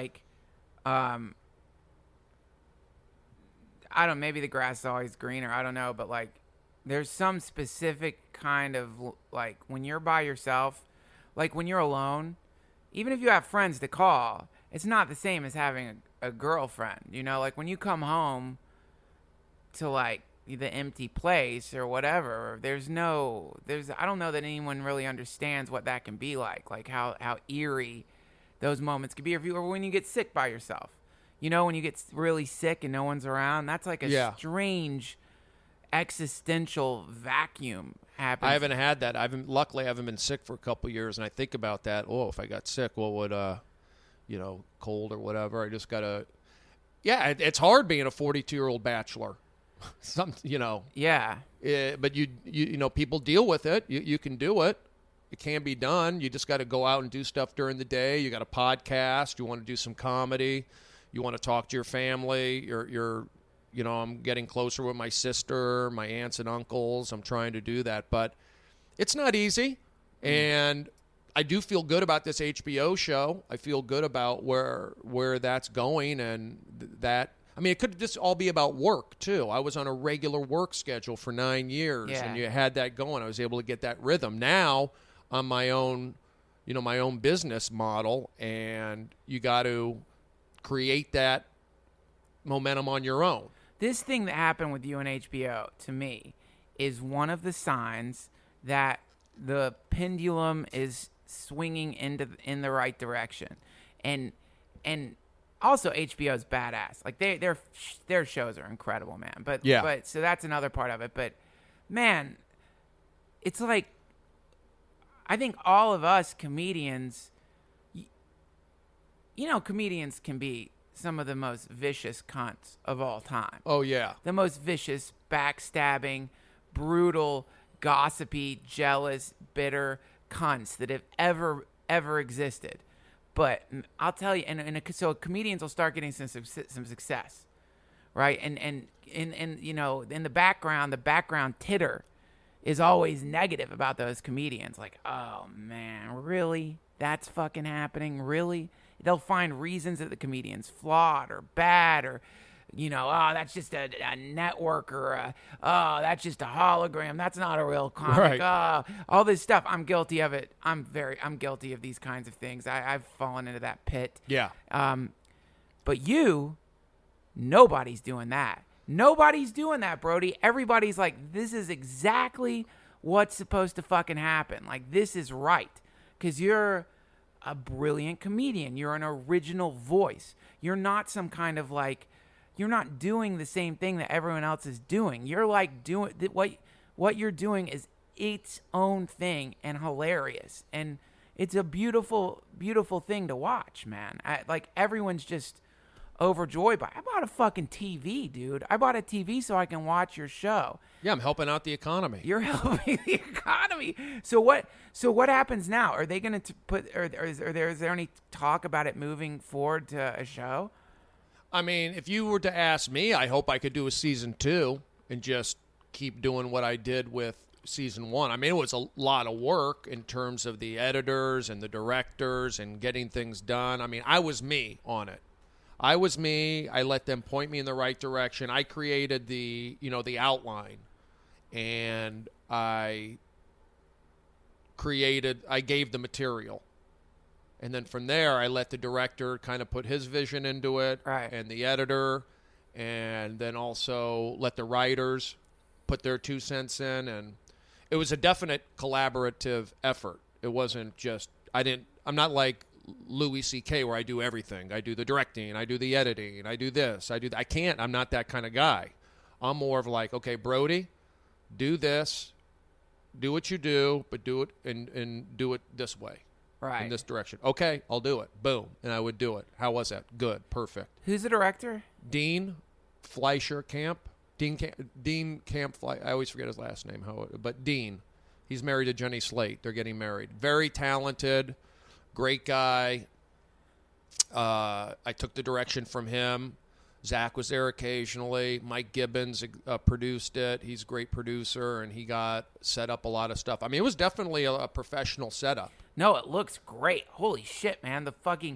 I don't, maybe the grass is always greener. I don't know, but there's some specific kind of when you're by yourself, when you're alone, even if you have friends to call, it's not the same as having a girlfriend. When you come home to the empty place or whatever, I don't know that anyone really understands what that can be like how eerie those moments can be, or when you get sick by yourself. When you get really sick and no one's around, that's a strange existential vacuum happens. I haven't had that. Luckily I haven't been sick for a couple years, and I think about that. Oh, if I got sick, what would cold or whatever? I just gotta. Yeah, it's hard being a 42-year-old bachelor. Yeah. But you people deal with it. You can do it. It can be done. You just got to go out and do stuff during the day. You got a podcast. You want to do some comedy. You want to talk to your family. I'm getting closer with my sister, my aunts and uncles. I'm trying to do that, but it's not easy. And I do feel good about this HBO show. I feel good about where that's going, and that. It could just all be about work too. I was on a regular work schedule for 9 years, and you had that going. I was able to get that rhythm. Now I'm my own business model, and you got to create that momentum on your own. This thing that happened with you and HBO, to me, is one of the signs that the pendulum is swinging in the right direction. And also HBO's badass. Their shows are incredible, man. But so that's another part of it. But man, it's I think all of us comedians, comedians can be some of the most vicious cunts of all time. Oh, yeah. The most vicious, backstabbing, brutal, gossipy, jealous, bitter cunts that have ever existed. But I'll tell you, so comedians will start getting some success, right? And in the background titter is always negative about those comedians. Oh, man, really? That's fucking happening? Really? They'll find reasons that the comedian's flawed or bad, or, that's just a network, or that's just a hologram. That's not a real comic. Right. All this stuff. I'm guilty of it. I'm guilty of these kinds of things. I've fallen into that pit. Yeah. But nobody's doing that. Nobody's doing that, Brody. Everybody's like, this is exactly what's supposed to fucking happen. This is right. Because you're a brilliant comedian. You're an original voice. You're not some kind of you're not doing the same thing that everyone else is doing. You're doing what you're doing is its own thing and hilarious. And it's a beautiful, beautiful thing to watch, man. Everyone's just overjoyed by it. I bought a fucking TV, dude. I bought a TV so I can watch your show. Yeah, I'm helping out the economy. You're helping the economy. So what happens now? Are they going to put, or is there any talk about it moving forward to a show? If you were to ask me, I hope I could do a season 2 and just keep doing what I did with season 1. It was a lot of work in terms of the editors and the directors and getting things done. I was me on it. I was me. I let them point me in the right direction. I created the outline, and I gave the material. And then from there, I let the director kind of put his vision into it, right, and the editor, and then also let the writers put their 2 cents in. And it was a definite collaborative effort. It wasn't just, I'm not like Louis C.K. where I do everything. I do the directing, I do the editing, I do this, I do that. I can't. I'm not that kind of guy. I'm more of okay, Brody, do this, do what you do, but do it and do it this way. Right. in this direction. Okay, I'll do it. Boom. And I would do it. How was that? Good. Perfect. Who's the director? Dean Fleischer Camp. Dean Camp. I always forget his last name. But Dean. He's married to Jenny Slate. They're getting married. Very talented, great guy. I took the direction from him. Zach was there occasionally. Mike Gibbons produced it. He's a great producer, and he got set up a lot of stuff. I mean, it was definitely a professional setup. No, it looks great. Holy shit, man! The fucking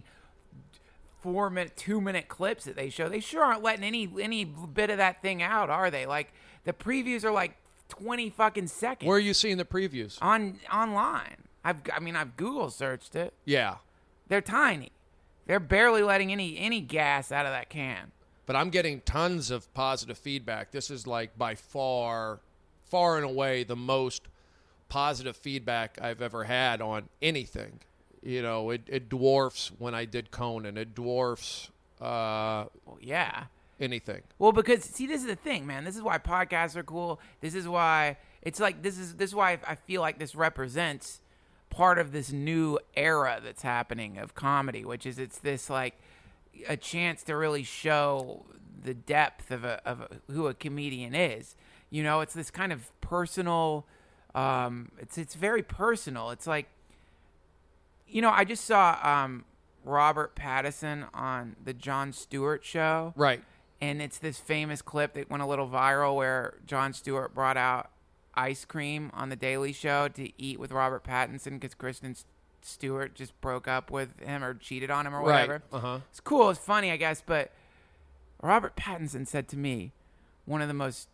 2-minute clips that they show, they sure aren't letting any bit of that thing out, are they? Like, the previews are like 20 fucking seconds. Where are you seeing the previews? Online. I've Google searched it. Yeah. They're tiny. They're barely letting any gas out of that can. But I'm getting tons of positive feedback. This is like by far and away the most positive feedback I've ever had on anything. You know, it dwarfs when I did Conan. It dwarfs Well, yeah. anything. Well, because see, this is the thing, man. This is why podcasts are cool. This is why it's like this is why I feel like this represents part of this new era that's happening of comedy, which is it's this like a chance to really show the depth of who a comedian is. You know, it's this kind of personal. It's very personal. It's like, you know, I just saw Robert Pattinson on the Jon Stewart show. Right. And it's this famous clip that went a little viral where Jon Stewart brought out ice cream on The Daily Show to eat with Robert Pattinson because Kristen Stewart just broke up with him or cheated on him or whatever. Right. Uh-huh. It's cool. It's funny, I guess. But Robert Pattinson said to me one of the most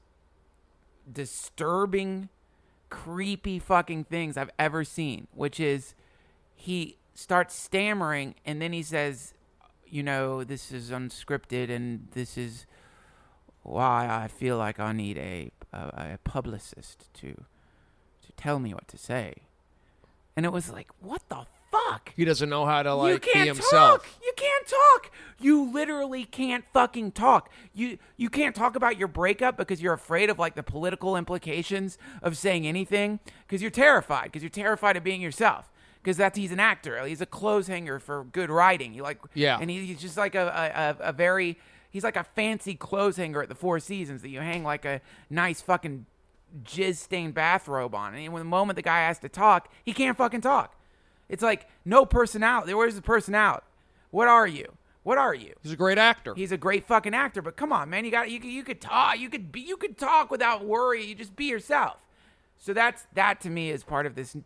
disturbing, creepy fucking things I've ever seen, which is he starts stammering and then he says, you know, this is unscripted and this is why I feel like I need a publicist to tell me what to say. And it was like, what the fuck? He doesn't know how to like You can't be himself. talk. You can't talk. You literally can't fucking talk. You can't talk about your breakup because you're afraid of like the political implications of saying anything because you're terrified. Because you're terrified of being yourself. Because he's an actor. He's a clothes hanger for good writing. And he's just like a very he's like a fancy clothes hanger at the Four Seasons that you hang like a nice fucking jizz stained bathrobe on. And when the moment the guy has to talk, he can't fucking talk. It's like no personality. Where's the personality? What are you? What are you? He's a great actor. He's a great fucking actor, but come on, man, you could talk. You could talk without worry. You just be yourself. So that to me is part of this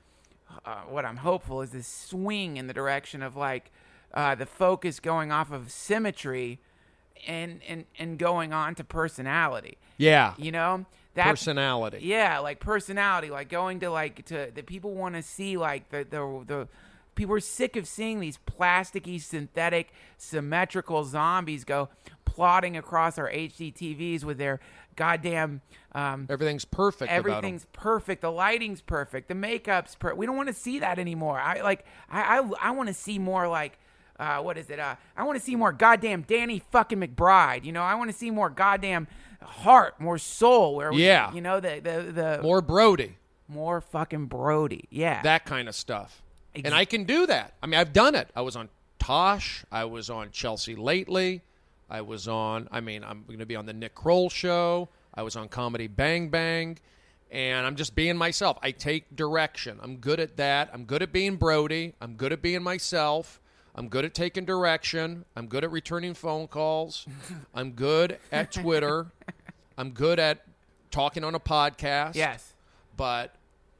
what I'm hopeful is this swing in the direction of like the focus going off of symmetry and going on to personality. Yeah. You know? Personality. Yeah, like personality, like going to the people want to see like the people are sick of seeing these plasticky, synthetic, symmetrical zombies go plodding across our HD TVs with their goddamn everything's perfect. Everything's perfect. The lighting's perfect. The makeup's perfect. We don't want to see that anymore. I want to see more like what is it? I want to see more goddamn Danny fucking McBride. You know, I want to see more goddamn heart, more soul. Where you know the more Brody, more fucking Brody. Yeah, that kind of stuff. And I can do that. I mean, I've done it. I was on Tosh. I was on Chelsea Lately. I was on. I mean, I'm going to be on the Nick Kroll show. I was on Comedy Bang Bang. And I'm just being myself. I take direction. I'm good at that. I'm good at being Brody. I'm good at being myself. I'm good at taking direction. I'm good at returning phone calls. I'm good at Twitter. I'm good at talking on a podcast. Yes. But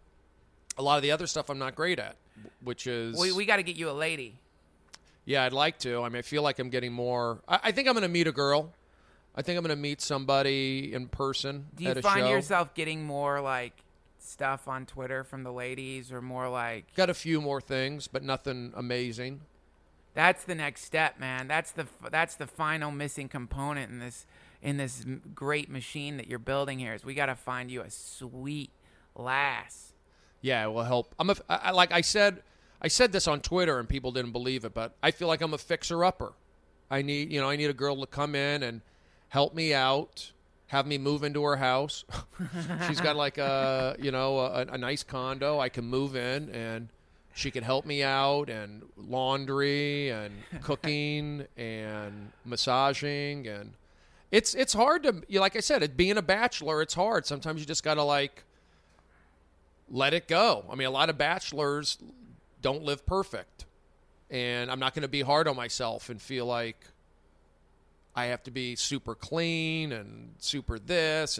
a lot of the other stuff I'm not great at, which is... We got to get you a lady. Yeah, I'd like to. I mean, I feel like I'm getting more... I think I'm going to meet a girl. I think I'm going to meet somebody in person at a show. Do you find yourself getting more, like, stuff on Twitter from the ladies or more like... Got a few more things, but nothing amazing. That's the next step, man. That's the final missing component in this great machine that you're building here is we got to find you a sweet lass. Yeah, it will help. Like I said this on Twitter and people didn't believe it, but I feel like I'm a fixer-upper. I need a girl to come in and help me out, have me move into her house. She's got like a nice condo. I can move in and She could help me out and laundry and cooking and massaging, and it's hard to, like I said, being a bachelor, it's hard. Sometimes you just got to like let it go. I mean, a lot of bachelors don't live perfect, and I'm not going to be hard on myself and feel like I have to be super clean and super this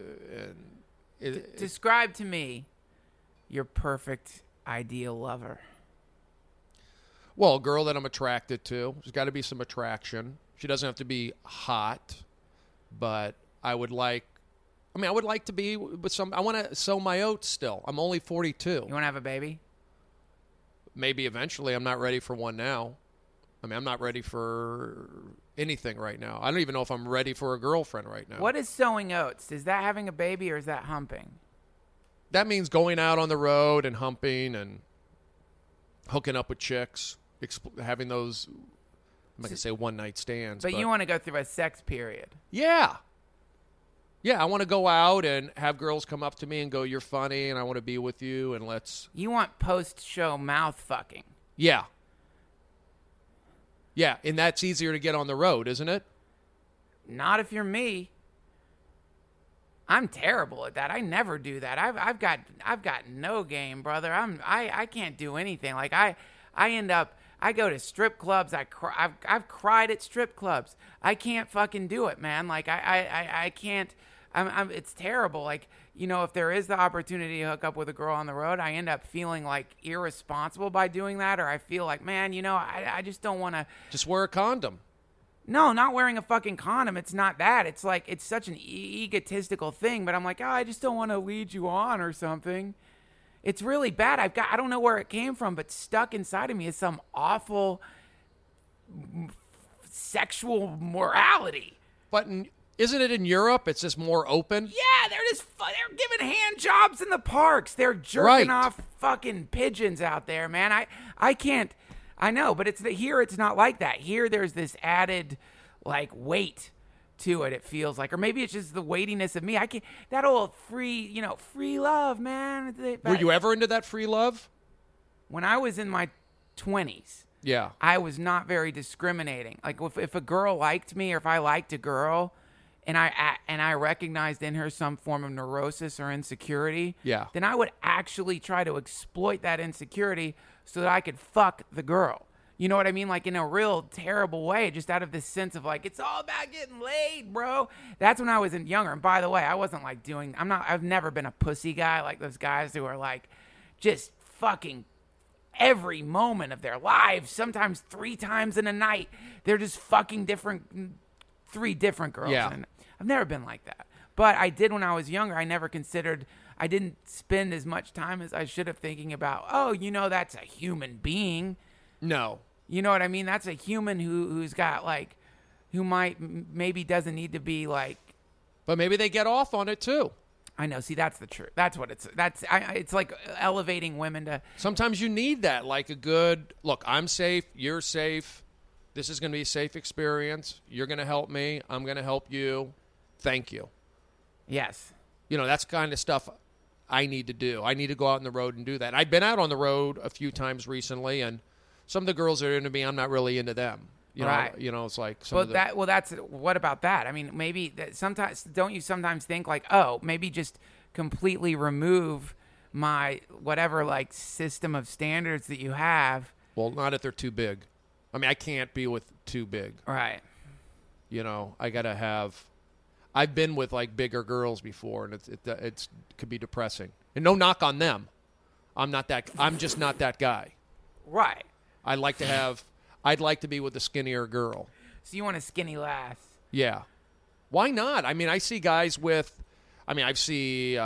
Describe to me your perfect ideal lover. Well, a girl that I'm attracted to. There's got to be some attraction. She doesn't have to be hot, but I would like to be with some. I want to sow my oats still. I'm only 42. You want to have a baby? Maybe eventually. I'm not ready for one now. I mean, I'm not ready for anything right now. I don't even know if I'm ready for a girlfriend right now. What is sowing oats? Is that having a baby or is that humping? That means going out on the road and humping and hooking up with chicks, having those, I'm not going to say one-night stands. But you want to go through a sex period. Yeah. Yeah, I want to go out and have girls come up to me and go, "You're funny, and I want to be with you, and let's..." You want post-show mouth fucking. Yeah. Yeah, and that's easier to get on the road, isn't it? Not if you're me. I'm terrible at that. I never do that. I've got no game, brother. I can't do anything. Like I go to strip clubs. I've cried at strip clubs. I can't fucking do it, man. Like I can't. It's terrible. Like, you know, if there is the opportunity to hook up with a girl on the road, I end up feeling like irresponsible by doing that, or I feel like, man, you know, I just don't want to. Just wear a condom. No, not wearing a fucking condom. It's not that. It's like, it's such an egotistical thing, but I'm like, I just don't want to lead you on or something. It's really bad. I don't know where it came from, but stuck inside of me is some awful sexual morality. But isn't it in Europe? It's just more open. Yeah, they're giving hand jobs in the parks. They're jerking off fucking pigeons out there, man. I can't. I know, but here it's not like that. Here there's this added like weight to it. It feels like, or maybe it's just the weightiness of me. I can't. That old free love, man. Were you ever into that free love? When I was in my 20s. Yeah. I was not very discriminating. Like if a girl liked me, or if I liked a girl, and I recognized in her some form of neurosis or insecurity, yeah, then I would actually try to exploit that insecurity so that I could fuck the girl. You know what I mean? Like in a real terrible way, just out of this sense of like, it's all about getting laid, bro. That's when I was younger. And by the way, I wasn't like I've never been a pussy guy like those guys who are like just fucking every moment of their lives, sometimes 3 times in a night. They're just fucking 3 different girls. Yeah. And I've never been like that. But I did when I was younger. I didn't spend as much time as I should have thinking about, oh, you know, that's a human being. No. You know what I mean? That's a human who's got like, who maybe doesn't need to be like. But maybe they get off on it too. I know. See, that's the truth. That's what it's like elevating women to. Sometimes you need that, like a good, look, I'm safe, you're safe. This is going to be a safe experience. You're going to help me. I'm going to help you. Thank you. Yes. You know, that's kind of stuff I need to do. I need to go out on the road and do that. I've been out on the road a few times recently, and some of the girls that are into me, I'm not really into them. Right. You know, it's like what about that? I mean, maybe sometimes, don't you sometimes think like, oh, maybe just completely remove my whatever like system of standards that you have. Well, not if they're too big. I mean, I can't be with too big. Right. You know, I got to have. I've been with like bigger girls before, and it could be depressing. And no knock on them. I'm just not that guy. Right. I'd like to be with a skinnier girl. So you want a skinny lass? Yeah. Why not? I mean, I see guys with. I mean, I see.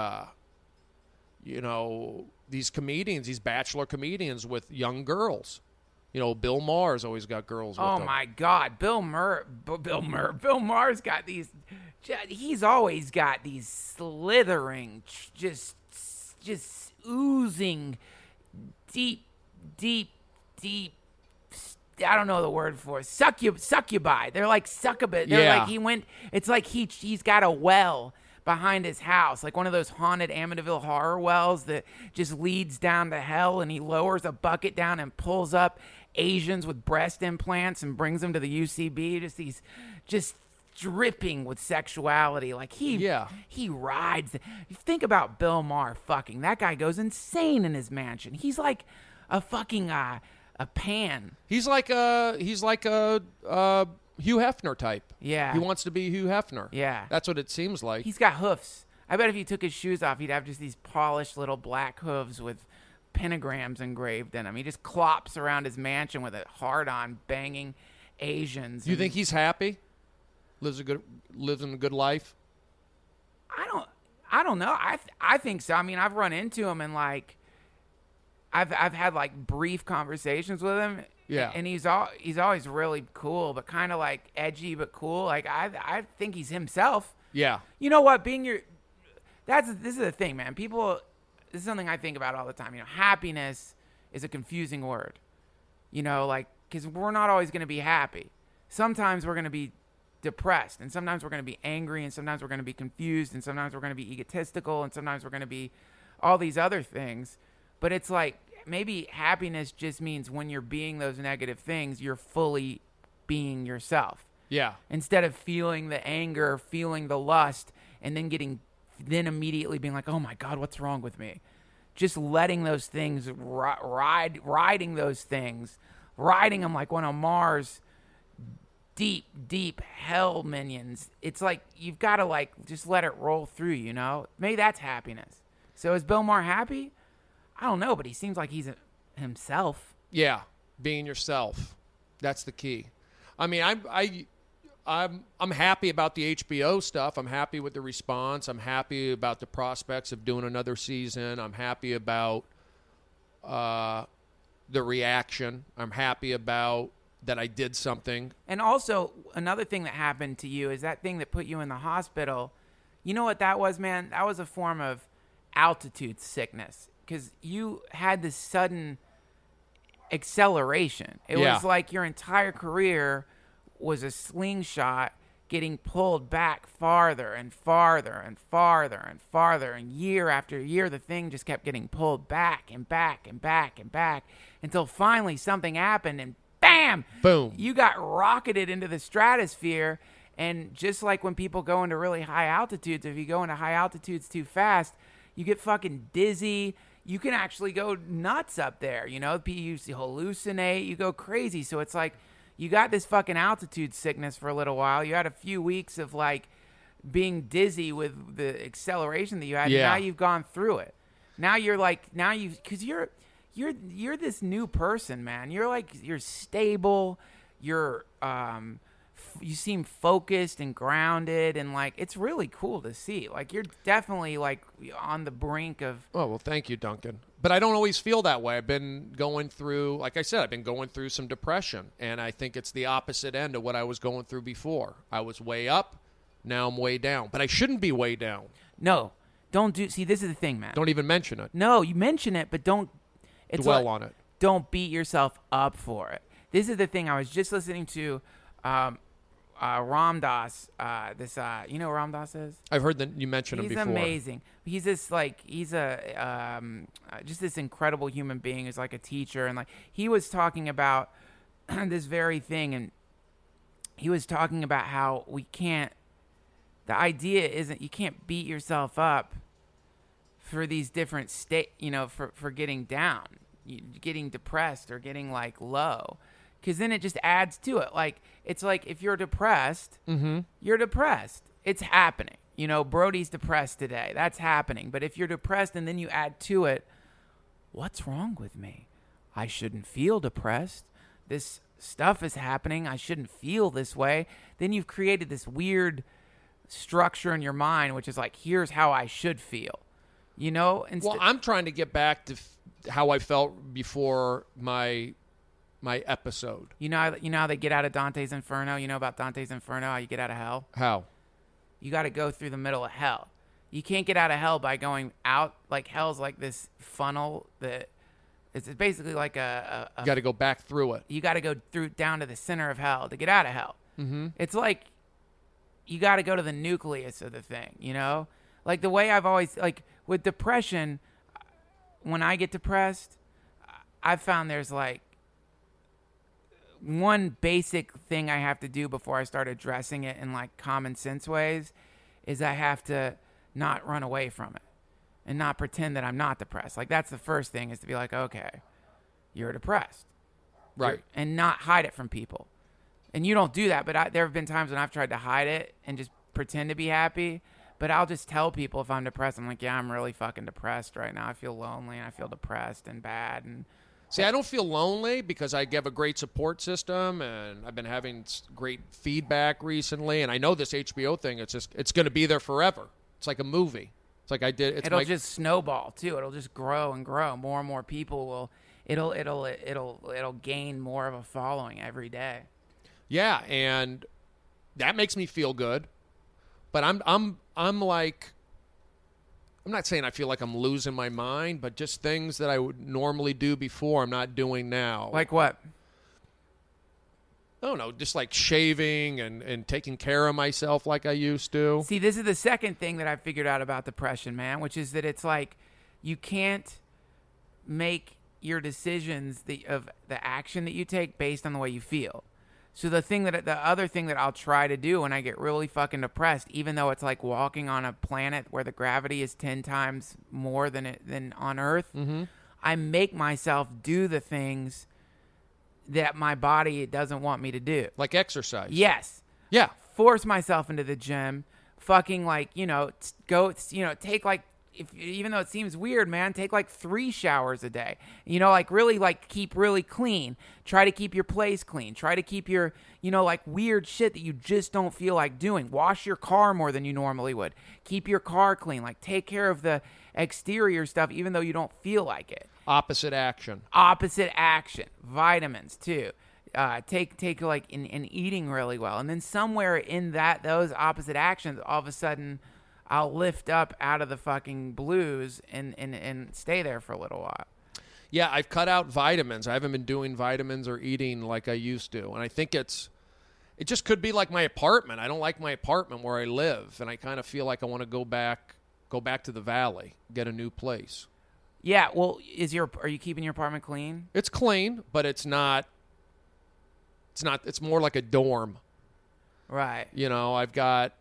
These comedians, these bachelor comedians with young girls. You know, Bill Maher's always got girls with him. Oh, my God. Bill Maher's got these. He's always got these slithering, just oozing, deep. I don't know the word for it. Succubi. They're like succubus. They're like it's like he's got a well behind his house, like one of those haunted Amityville horror wells that just leads down to hell, and he lowers a bucket down and pulls up Asians with breast implants and brings them to the UCB. Just these, just dripping with sexuality. Like he rides. You think about Bill Maher fucking. That guy goes insane in his mansion. He's like a fucking a pan. He's like a Hugh Hefner type. Yeah. He wants to be Hugh Hefner. Yeah. That's what it seems like. He's got hoofs. I bet if he took his shoes off, he'd have just these polished little black hooves with pentagrams engraved in them. He just clops around his mansion with a hard-on banging Asians. You think he's happy? Lives in a good life? I don't know. I think so. I mean, I've run into him and like I've had like brief conversations with him. Yeah. And he's always really cool, but kind of like edgy but cool. Like I think he's himself. Yeah. You know what? This is the thing, man. This is something I think about all the time. You know, happiness is a confusing word. You know, like, because we're not always going to be happy. Sometimes we're going to be depressed, and sometimes we're going to be angry, and sometimes we're going to be confused, and sometimes we're going to be egotistical, and sometimes we're going to be all these other things. But it's like, maybe happiness just means when you're being those negative things, you're fully being yourself. Yeah. Instead of feeling the anger, feeling the lust, and then immediately being like, oh my God, what's wrong with me? Just letting those things riding those things, riding them like one of Mars' deep hell minions. It's like you've got to like just let it roll through, you know? Maybe that's happiness. So is Bill Maher happy? I don't know, but he seems like he's himself. Yeah, being yourself. That's the key. I mean, I'm happy about the HBO stuff. I'm happy with the response. I'm happy about the prospects of doing another season. I'm happy about the reaction. I'm happy about that I did something. And also, another thing that happened to you is that thing that put you in the hospital. You know what that was, man? That was a form of altitude sickness, because you had this sudden acceleration. It was like your entire career was a slingshot getting pulled back farther and farther and farther and farther, and year after year the thing just kept getting pulled back and back and back and back until finally something happened and bam, boom, you got rocketed into the stratosphere. And just like when people go into really high altitudes, if you go into high altitudes too fast, you get fucking dizzy. You can actually go nuts up there, you know? You hallucinate, you go crazy. So it's like you got this fucking altitude sickness for a little while. You had a few weeks of like being dizzy with the acceleration that you had. Yeah. Now you've gone through it. Now you're like, because you're this new person, man. You're stable. You seem focused and grounded, and like it's really cool to see. Like you're definitely like on the brink of. Oh, well, thank you, Duncan. But I don't always feel that way. I've been going through, like I said, I've been going through some depression, and I think it's the opposite end of what I was going through before. I was way up, now I'm way down. But I shouldn't be way down. No, don't do. See, this is the thing, man. Don't even mention it. No, you mention it, but don't. Dwell on it. Don't beat yourself up for it. This is the thing. I was just listening to. Ram Dass, you know who Ram Dass is? I've heard that you mentioned him before. He's amazing. He's just this incredible human being who's like a teacher, and like he was talking about this very thing, and he was talking about how the idea isn't, you can't beat yourself up for these different for getting down, getting depressed or getting like low. Because then it just adds to it. Like, it's like if you're depressed, you're depressed. It's happening. You know, Brody's depressed today. That's happening. But if you're depressed and then you add to it, what's wrong with me? I shouldn't feel depressed. This stuff is happening. I shouldn't feel this way. Then you've created this weird structure in your mind, which is like, here's how I should feel. You know? Well, I'm trying to get back to how I felt before my episode. You know how they get out of Dante's Inferno? You know about Dante's Inferno, how you get out of hell? How? You got to go through the middle of hell. You can't get out of hell by going out. Like, hell's like this funnel that it's basically like a you got to go back through it. You got to go down to the center of hell to get out of hell. Mm-hmm. It's like you got to go to the nucleus of the thing, you know? Like the way I've always, like with depression, when I get depressed, I've found there's like one basic thing I have to do before I start addressing it in like common sense ways is I have to not run away from it and not pretend that I'm not depressed. Like that's the first thing, is to be like, okay, you're depressed. Right. And not hide it from people. And you don't do that, but there have been times when I've tried to hide it and just pretend to be happy. But I'll just tell people if I'm depressed, I'm like, yeah, I'm really fucking depressed right now. I feel lonely and I feel depressed and bad. And See, I don't feel lonely because I have a great support system, and I've been having great feedback recently. And I know this HBO thing, it's going to be there forever. It's like a movie. It's like I did. It'll just snowball too. It'll just grow and grow. More and more people will. It'll gain more of a following every day. Yeah, and that makes me feel good. But I'm like, I'm not saying I feel like I'm losing my mind, but just things that I would normally do before I'm not doing now. Like what? I don't know, just like shaving and taking care of myself like I used to. See, this is the second thing that I figured out about depression, man, which is that it's like you can't make your decisions of the action that you take based on the way you feel. So the other thing that I'll try to do when I get really fucking depressed, even though it's like walking on a planet where the gravity is 10 times more than on Earth, I make myself do the things that my body doesn't want me to do. Like exercise. Yes. Yeah. Force myself into the gym. Fucking like, go, take like, even though it seems weird, man, take like 3 showers a day. Like really like keep really clean. Try to keep your place clean. Try to keep your, like weird shit that you just don't feel like doing. Wash your car more than you normally would. Keep your car clean. Like take care of the exterior stuff even though you don't feel like it. Opposite action. Vitamins too. Take like in eating really well. And then somewhere in those opposite actions, all of a sudden I'll lift up out of the fucking blues and stay there for a little while. Yeah, I've cut out vitamins. I haven't been doing vitamins or eating like I used to. And I think it just could be like my apartment. I don't like my apartment where I live, and I kind of feel like I want to go back to the valley, get a new place. Yeah, well, are you keeping your apartment clean? It's clean, but it's more like a dorm. Right. I've got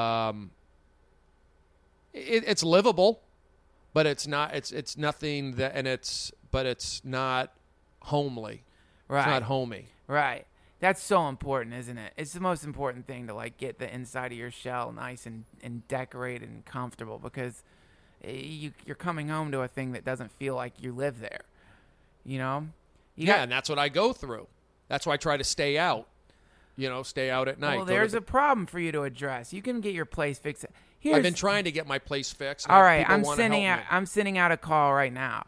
it's livable, but it's not. It's nothing but it's not homely. Right. It's not homey. Right. That's so important, isn't it? It's the most important thing to like get the inside of your shell nice and decorated and comfortable, because you're coming home to a thing that doesn't feel like you live there. And that's what I go through. That's why I try to stay out. Stay out at night. Well, there's a problem for you to address. You can get your place fixed. I've been trying to get my place fixed. All right, I'm sending out a call right now.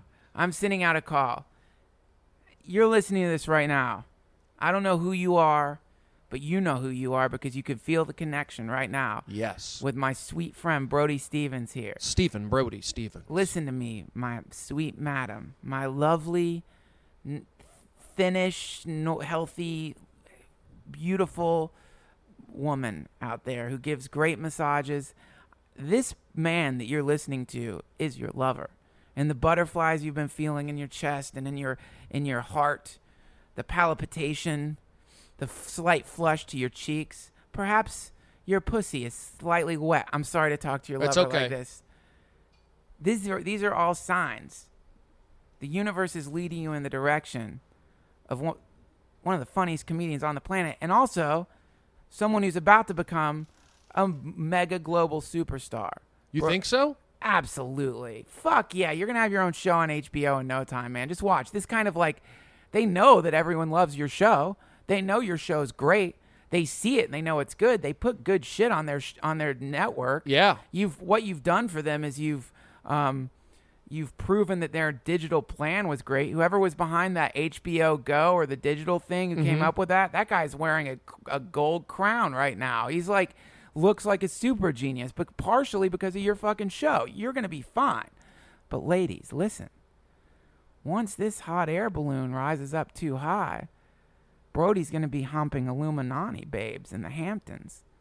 You're listening to this right now. I don't know who you are, but you know who you are, because you can feel the connection right now. Yes. With my sweet friend Brody Stevens here. Stephen Brody Stevens. Listen to me, my sweet madam, my lovely, thinnish, healthy, beautiful woman out there who gives great massages. This man that you're listening to is your lover. And the butterflies you've been feeling in your chest and in your heart, the palpitation, the slight flush to your cheeks, perhaps your pussy is slightly wet. I'm sorry to talk to your lover like this. These are all signs. The universe is leading you in the direction of one of the funniest comedians on the planet, and also someone who's about to become a mega global superstar. You think so? Absolutely. Fuck yeah. You're going to have your own show on HBO in no time, man. Just watch. This kind of like, they know that everyone loves your show. They know your show's great. They see it and they know it's good. They put good shit on their network. Yeah. What you've done for them is you've proven that their digital plan was great. Whoever was behind that HBO Go or the digital thing who came up with that guy's wearing a gold crown right now. He's like, looks like a super genius, but partially because of your fucking show. You're going to be fine. But ladies, listen. Once this hot air balloon rises up too high, Brody's going to be humping Illuminati babes in the Hamptons.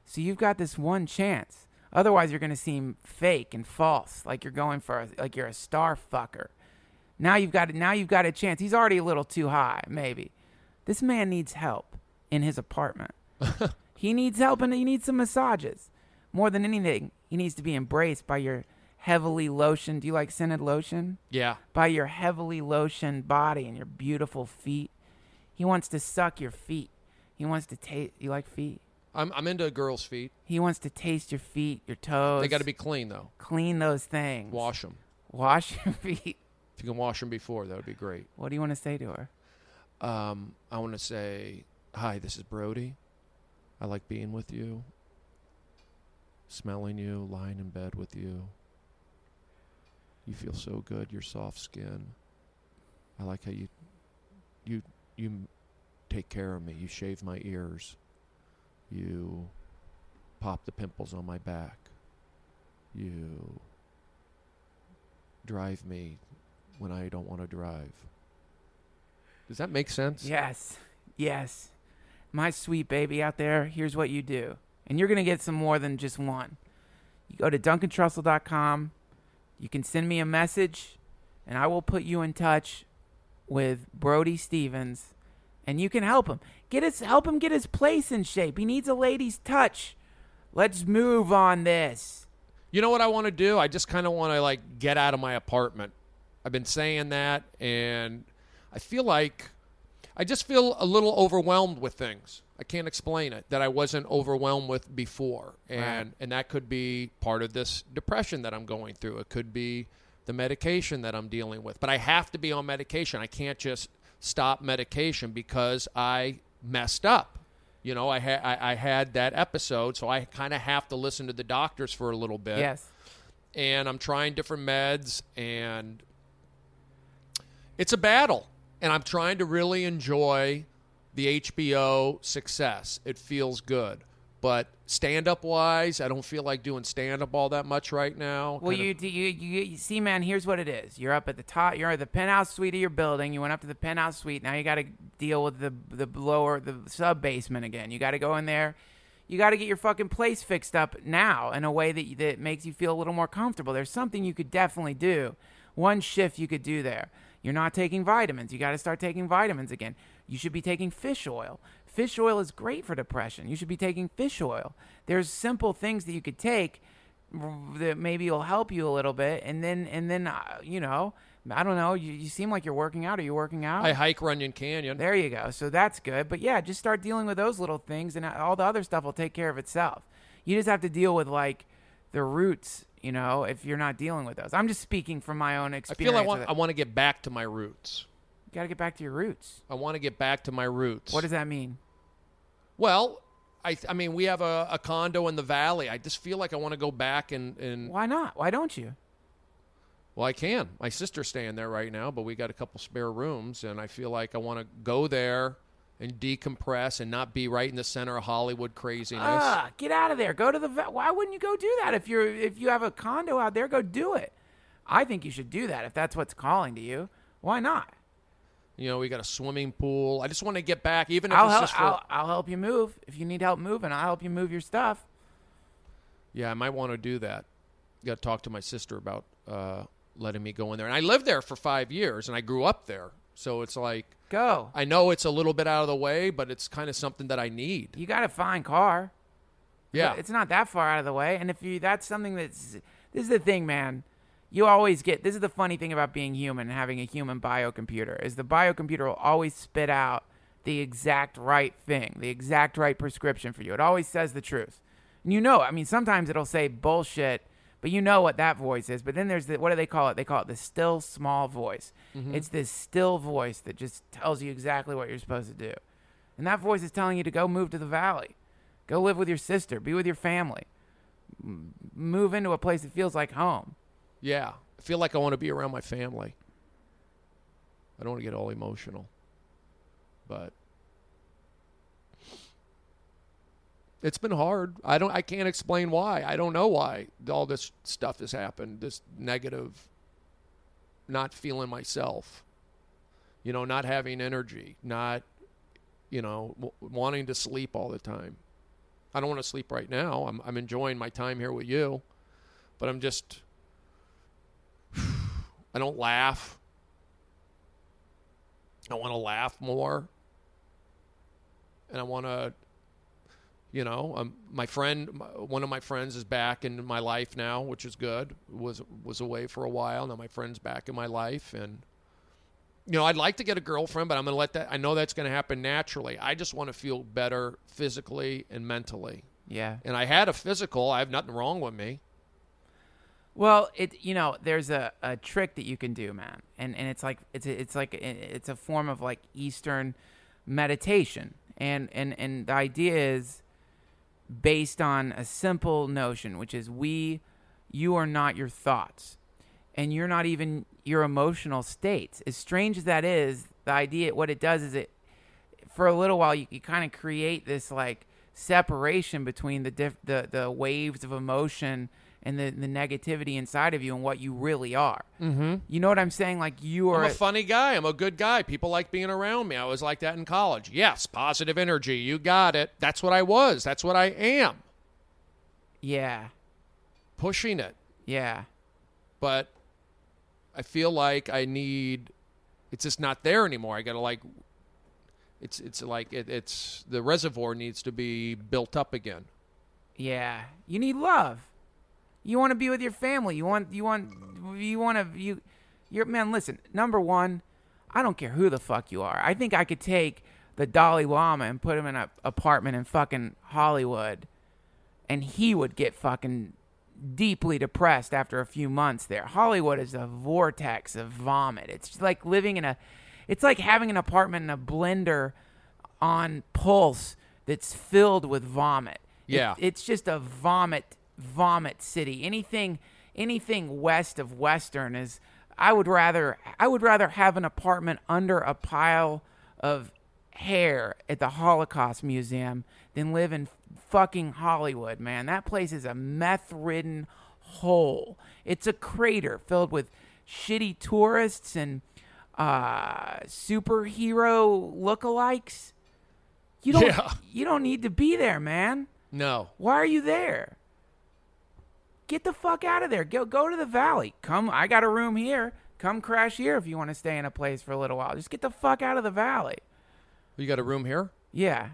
So you've got this one chance. Otherwise, you're going to seem fake and false, like you're going for, like you're a star fucker. Now you've got a chance. He's already a little too high, maybe. This man needs help in his apartment. He needs help, and he needs some massages. More than anything, he needs to be embraced by your heavily lotioned. Do you like scented lotion? Yeah. By your heavily lotioned body and your beautiful feet. He wants to suck your feet. He wants to taste. You like feet? I'm into girls' feet. He wants to taste your feet, your toes. They got to be clean, though. Clean those things. Wash them. Wash your feet. If you can wash them before, that would be great. What do you want to say to her? I want to say, hi, this is Brody. I like being with you, smelling you, lying in bed with you. You feel so good, your soft skin. I like how you take care of me. You shave my ears. You pop the pimples on my back. You drive me when I don't want to drive. Does that make sense? Yes. Yes. My sweet baby out there, here's what you do. And you're going to get some more than just one. You go to DuncanTrussell.com. You can send me a message, and I will put you in touch with Brody Stevens, and you can help him. Help him get his place in shape. He needs a lady's touch. Let's move on this. You know what I want to do? I just kind of want to, get out of my apartment. I've been saying that, and I just feel a little overwhelmed with things. I can't explain it, that I wasn't overwhelmed with before. And that could be part of this depression that I'm going through. It could be the medication that I'm dealing with. But I have to be on medication. I can't just stop medication because I messed up. You know, I had that episode, so I kind of have to listen to the doctors for a little bit. Yes. And I'm trying different meds, and it's a battle. And I'm trying to really enjoy the HBO success. It feels good. But stand-up wise, I don't feel like doing stand-up all that much right now. Well, you see, man, here's what it is. You're up at the top. You're at the penthouse suite of your building. You went up to the penthouse suite. Now you got to deal with the sub-basement again. You got to go in there. You got to get your fucking place fixed up now in a way that makes you feel a little more comfortable. There's something you could definitely do. One shift you could do there. You're not taking vitamins. You got to start taking vitamins again. You should be taking fish oil. Fish oil is great for depression. You should be taking fish oil. There's simple things that you could take that maybe will help you a little bit. And then you know, I don't know. You seem like you're working out. Are you working out? I hike Runyon Canyon. There you go. So that's good. But yeah, just start dealing with those little things, and all the other stuff will take care of itself. You just have to deal with the roots. You know, if you're not dealing with those. I'm just speaking from my own experience. I feel I want to get back to my roots. You got to get back to your roots. I want to get back to my roots. What does that mean? Well, I mean, we have a condo in the valley. I just feel like I want to go back and... Why not? Why don't you? Well, I can. My sister's staying there right now, but we got a couple spare rooms, and I feel like I want to go there and decompress and not be right in the center of Hollywood craziness. Get out of there. Go to the... Why wouldn't you go do that? If you have a condo out there, go do it. I think you should do that if that's what's calling to you. Why not? You know, we got a swimming pool. I just want to get back, even if I'll help you move. If you need help moving, I'll help you move your stuff. Yeah, I might want to do that. Got to talk to my sister about letting me go in there. And I lived there for 5 years, and I grew up there. So it's like... Go. I know it's a little bit out of the way, but it's kind of something that I need. You got a fine car. Yeah. It's not that far out of the way. And that's something that's... This is the thing, man. You always get... This is the funny thing about being human and having a human biocomputer, is the biocomputer will always spit out the exact right thing, the exact right prescription for you. It always says the truth. And you know, I mean, sometimes it'll say bullshit, but you know what that voice is. But then there's what do they call it? They call it the still small voice. Mm-hmm. It's this still voice that just tells you exactly what you're supposed to do. And that voice is telling you to go move to the valley. Go live with your sister. Be with your family. Move into a place that feels like home. Yeah. I feel like I want to be around my family. I don't want to get all emotional. But it's been hard. I can't explain why. I don't know why all this stuff has happened. This negative, not feeling myself, you know, not having energy, not, you know, wanting to sleep all the time. I don't want to sleep right now. I'm enjoying my time here with you, but I'm just, I don't laugh. I want to laugh more. And I want to, one of my friends is back in my life now, which is good. Was away for a while. Now my friend's back in my life. And, I'd like to get a girlfriend, but I'm going to let that, I know that's going to happen naturally. I just want to feel better physically and mentally. Yeah. And I had a physical. I have nothing wrong with me. Well, there's a trick that you can do, man. And it's like, it's a form of like Eastern meditation. And the idea is based on a simple notion, which is you are not your thoughts, and you're not even your emotional states. As strange as that is, the idea, what it does is for a little while, you kind of create this like separation between the waves of emotion and the negativity inside of you and what you really are. Mm-hmm. You know what I'm saying? Like I'm a funny guy. I'm a good guy. People like being around me. I was like that in college. Yes, positive energy. You got it. That's what I was. That's what I am. Yeah. Pushing it. Yeah. But I feel like it's just not there anymore. I got to it's the reservoir needs to be built up again. Yeah. You need love. You want to be with your family. Man, listen, number one, I don't care who the fuck you are. I think I could take the Dalai Lama and put him in an apartment in fucking Hollywood, and he would get fucking deeply depressed after a few months there. Hollywood is a vortex of vomit. It's like it's like having an apartment in a blender on Pulse that's filled with vomit. Yeah. It's just a vomit city. Anything west of Western is, I would rather have an apartment under a pile of hair at the Holocaust Museum than live in fucking Hollywood, man. That place is a meth-ridden hole. It's a crater filled with shitty tourists and superhero lookalikes. You don't need to be there, man. No. Why are you there? Get the fuck out of there. Go to the valley. Come, I got a room here. Come crash here if you want to stay in a place for a little while. Just get the fuck out of the valley. You got a room here? Yeah.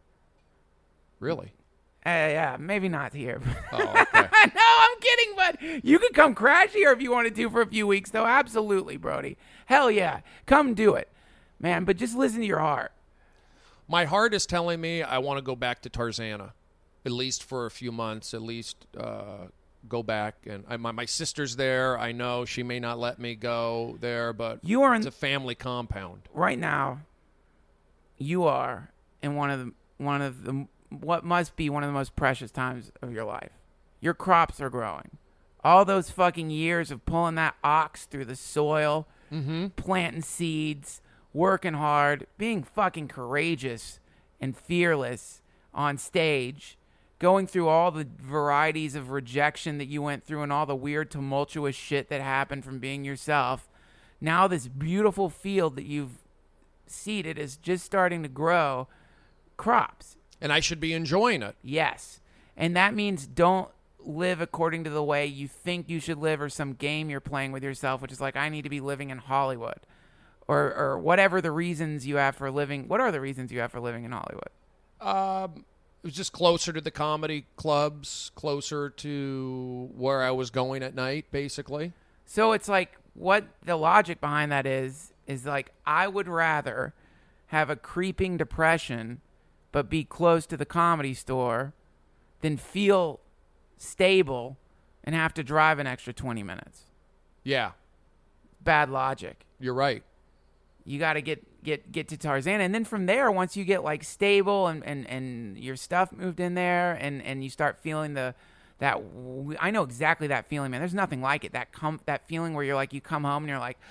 Really? Yeah, maybe not here. Oh, okay. No, I'm kidding, but you could come crash here if you wanted to for a few weeks, though. Absolutely, Brody. Hell yeah. Come do it, man, but just listen to your heart. My heart is telling me I want to go back to Tarzana, at least for a few months, at least go back. And my sister's there. I know she may not let me go there, but it's a family compound. Right now, you are in one of the what must be one of the most precious times of your life. Your crops are growing. All those fucking years of pulling that ox through the soil, planting seeds, working hard, being fucking courageous and fearless on stage, going through all the varieties of rejection that you went through and all the weird tumultuous shit that happened from being yourself. Now this beautiful field that you've seeded is just starting to grow crops. And I should be enjoying it. Yes. And that means don't live according to the way you think you should live or some game you're playing with yourself, which is like, I need to be living in Hollywood. Or whatever the reasons you have for living. What are the reasons you have for living in Hollywood? It was just closer to the comedy clubs, closer to where I was going at night, basically. So it's like, what the logic behind that is like, I would rather have a creeping depression but be close to the Comedy Store than feel stable and have to drive an extra 20 minutes. Yeah. Bad logic. You're right. You got to get to Tarzana. And then from there, once you get like stable and your stuff moved in there and you start feeling I know exactly that feeling, man. There's nothing like it. That feeling where you're like, you come home and you're like,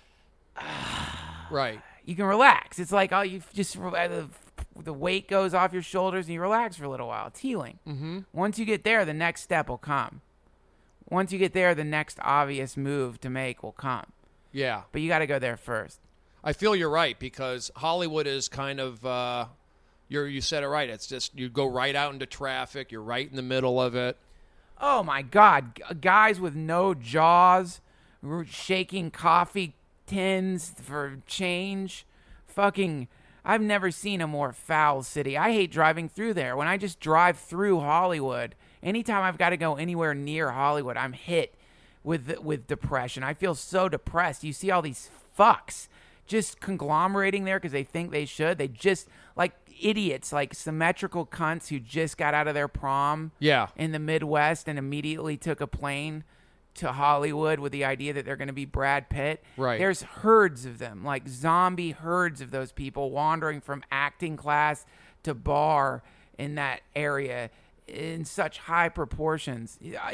right. You can relax. It's like, you just, the weight goes off your shoulders and you relax for a little while. It's healing. Mm-hmm. Once you get there, the next step will come. Once you get there, the next obvious move to make will come. Yeah. But you got to go there first. I feel you're right, because Hollywood is kind of You said it right. It's just you go right out into traffic. You're right in the middle of it. Oh my God, guys with no jaws, shaking coffee tins for change. Fucking, I've never seen a more foul city. I hate driving through there. When I just drive through Hollywood, anytime I've got to go anywhere near Hollywood, I'm hit with depression. I feel so depressed. You see all these fucks just conglomerating there because they think they should. They just, like idiots, like symmetrical cunts who just got out of their prom in the Midwest and immediately took a plane to Hollywood with the idea that they're going to be Brad Pitt. Right. There's herds of them, like zombie herds of those people wandering from acting class to bar in that area in such high proportions.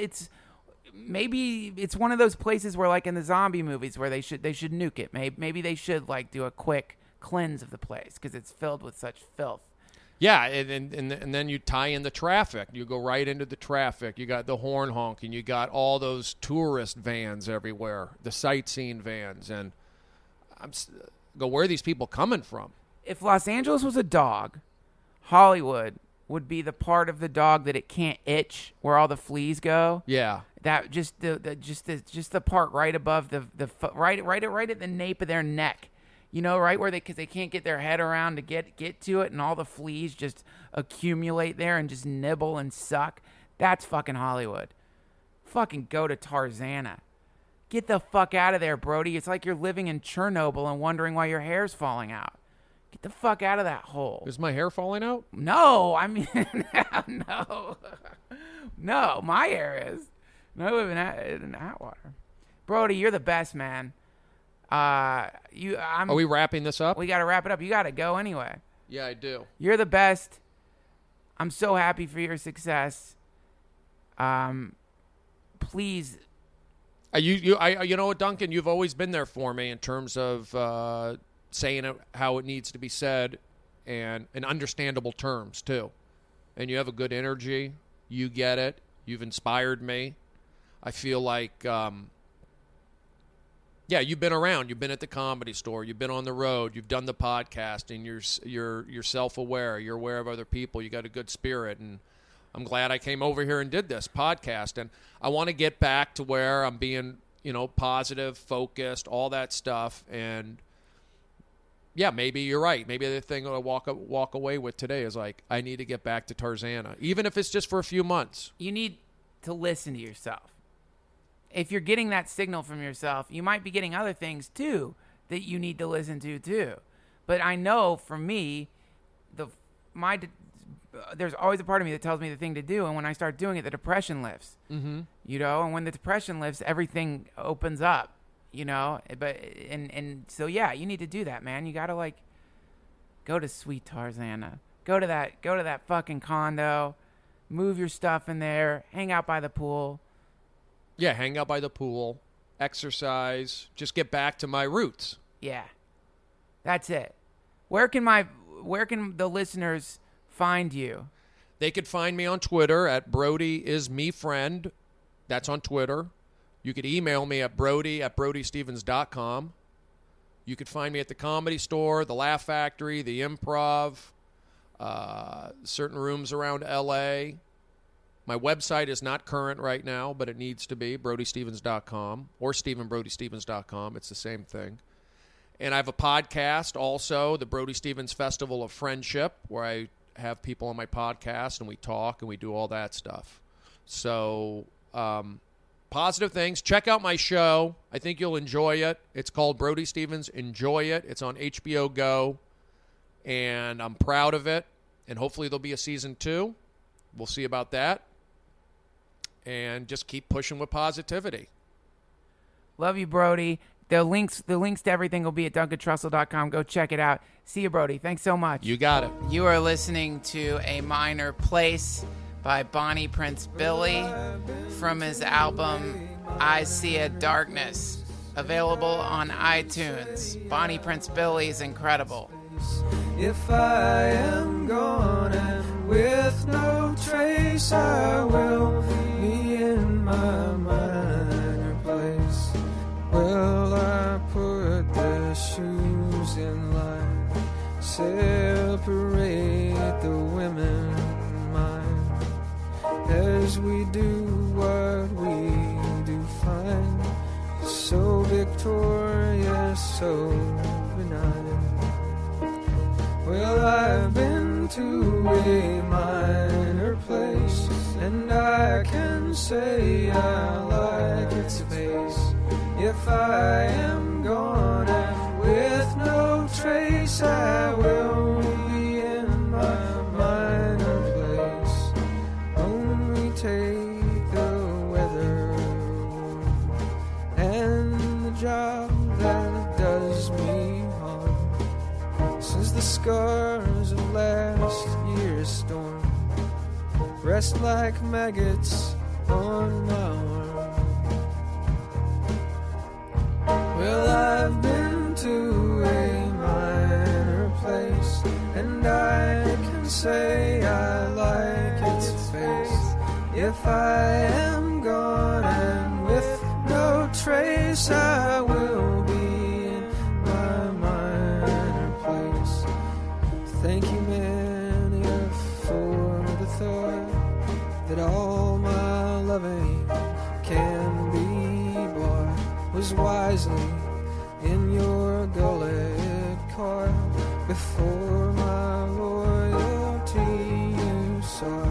Maybe it's one of those places where, like in the zombie movies, where they should nuke it. Maybe they should like do a quick cleanse of the place because it's filled with such filth. Yeah, and then you tie in the traffic. You go right into the traffic. You got the horn honking. You got all those tourist vans everywhere, the sightseeing vans, and where are these people coming from? If Los Angeles was a dog, Hollywood would be the part of the dog that it can't itch, where all the fleas go. Yeah. That just the part right above the right at the nape of their neck, you know, right where because they can't get their head around to get to it, and all the fleas just accumulate there and just nibble and suck. That's fucking Hollywood. Fucking go to Tarzana. Get the fuck out of there, Brody. It's like you're living in Chernobyl and wondering why your hair's falling out. Get the fuck out of that hole. Is my hair falling out? No, I mean, no. No, my hair is. No, in Atwater. Brody, you're the best, man. Are we wrapping this up? We got to wrap it up. You got to go anyway. Yeah, I do. You're the best. I'm so happy for your success. Please. You know what, Duncan? You've always been there for me in terms of saying it how it needs to be said, and in understandable terms too. And you have a good energy. You get it. You've inspired me. I feel like, you've been around. You've been at the Comedy Store. You've been on the road. You've done the podcasting. You're self-aware. You're aware of other people. You got a good spirit, and I'm glad I came over here and did this podcast. And I want to get back to where I'm being, positive, focused, all that stuff. And yeah, maybe you're right. Maybe the thing I walk away with today is like, I need to get back to Tarzana, even if it's just for a few months. You need to listen to yourself. If you're getting that signal from yourself, you might be getting other things too that you need to listen to too. But I know for me, there's always a part of me that tells me the thing to do, and when I start doing it, the depression lifts. Mm-hmm. And when the depression lifts, everything opens up. But so yeah, you need to do that, man. You gotta go to sweet Tarzana. Go to that fucking condo, move your stuff in there, hang out by the pool. Yeah, hang out by the pool, exercise, just get back to my roots. Yeah, that's it. Where can the listeners find you? They could find me on Twitter at BrodyIsMeFriend. That's on Twitter. You could email me at brody@brodystevens.com. You could find me at the Comedy Store, the Laugh Factory, the Improv, certain rooms around L.A. My website is not current right now, but it needs to be, brodystevens.com or StephenBrodyStevens.com. It's the same thing. And I have a podcast also, the Brody Stevens Festival of Friendship, where I have people on my podcast and we talk and we do all that stuff. So, positive things. Check out my show. I think you'll enjoy it. It's called Brody Stevens Enjoy It. It's on HBO Go, and I'm proud of it. And hopefully there'll be a season 2. We'll see about that. And just keep pushing with positivity. Love you, Brody. The links to everything will be at DuncanTrussell.com. Go check it out. See you, Brody. Thanks so much. You got it. You are listening to A Minor Place by Bonnie Prince Billy from his album I See a Darkness, available on iTunes. Bonnie Prince Billy is incredible. If I am gone and with no trace, I will be in my minor place. Well, I put the shoes in line, separate 'cause we do what we do fine. So victorious, so benign. Well, I've been to a minor place, and I can say I like its face. If I am gone and with no trace, I will be in my minor place. Only take the weather and the job that does me harm, since the scars of last year's storm rest like maggots on my arm. Well, I've been to a minor place, and I can say I like its face. If I am gone and with no trace, I will be in my minor place. Thank you, Mania, for the thought that all my loving can be bought was wisely in your gullet coil. Before my loyalty you saw.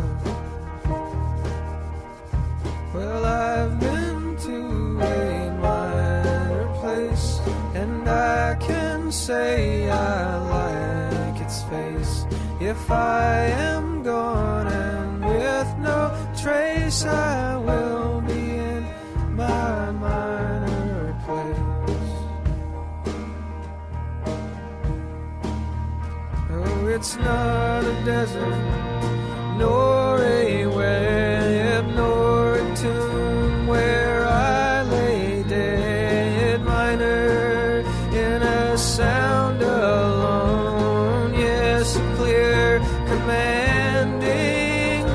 Well, I've been to a minor place, and I can say I like its face. If I am gone and with no trace, I will be in my minor place. Oh, it's not a desert, nor a web, nor a tomb where I lay dead, minor in a sound alone. Yes, a clear, commanding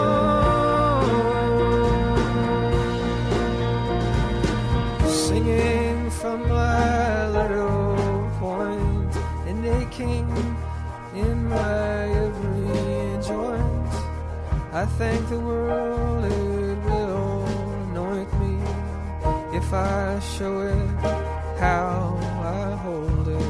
tone, singing from my little point and aching in my every joint. I thank the world it will anoint me if I show it how I hold it.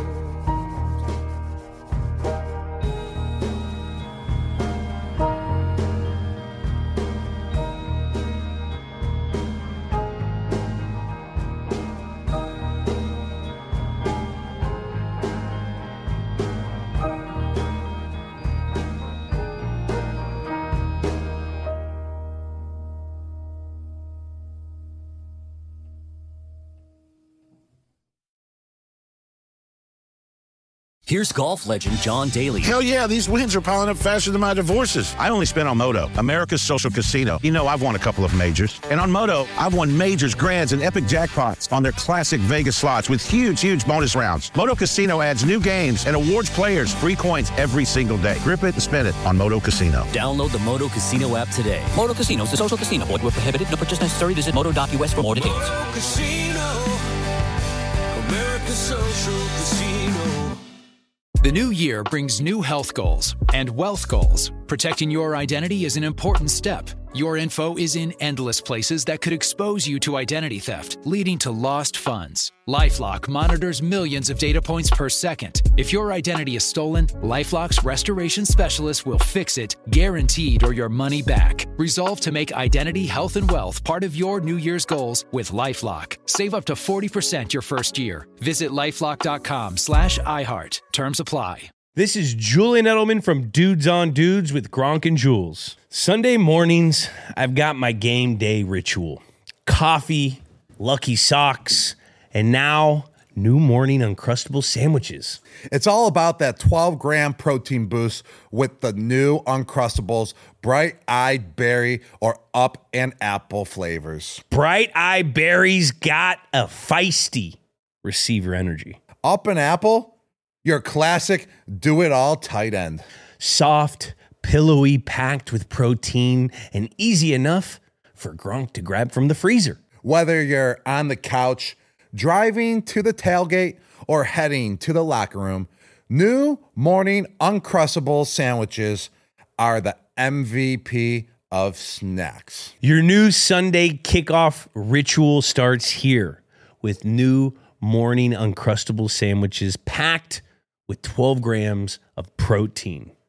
Here's golf legend John Daly. Hell yeah, these wins are piling up faster than my divorces. I only spent on Moto, America's social casino. You know, I've won a couple of majors. And on Moto, I've won majors, grands, and epic jackpots on their classic Vegas slots with huge bonus rounds. Moto Casino adds new games and awards players free coins every single day. Grip it and spin it on Moto Casino. Download the Moto Casino app today. Moto Casino is a social casino. Void where prohibited. No purchase necessary. Visit moto.us for more details. Moto Casino, America's social casino. The new year brings new health goals and wealth goals. Protecting your identity is an important step. Your info is in endless places that could expose you to identity theft, leading to lost funds. LifeLock monitors millions of data points per second. If your identity is stolen, LifeLock's restoration specialist will fix it, guaranteed, or your money back. Resolve to make identity, health, and wealth part of your New Year's goals with LifeLock. Save up to 40% your first year. Visit LifeLock.com/iHeart. Terms apply. This is Julian Edelman from Dudes on Dudes with Gronk and Jules. Sunday mornings, I've got my game day ritual. Coffee, Lucky Socks, and now new morning Uncrustable sandwiches. It's all about that 12-gram protein boost with the new Uncrustables Bright-Eyed Berry or Up and Apple flavors. Bright-Eyed Berry's got a feisty receiver energy. Up and Apple? Your classic do-it-all tight end. Soft, pillowy, packed with protein, and easy enough for Gronk to grab from the freezer. Whether you're on the couch, driving to the tailgate, or heading to the locker room, new morning Uncrustable sandwiches are the MVP of snacks. Your new Sunday kickoff ritual starts here with new morning Uncrustable sandwiches packed with 12 grams of protein.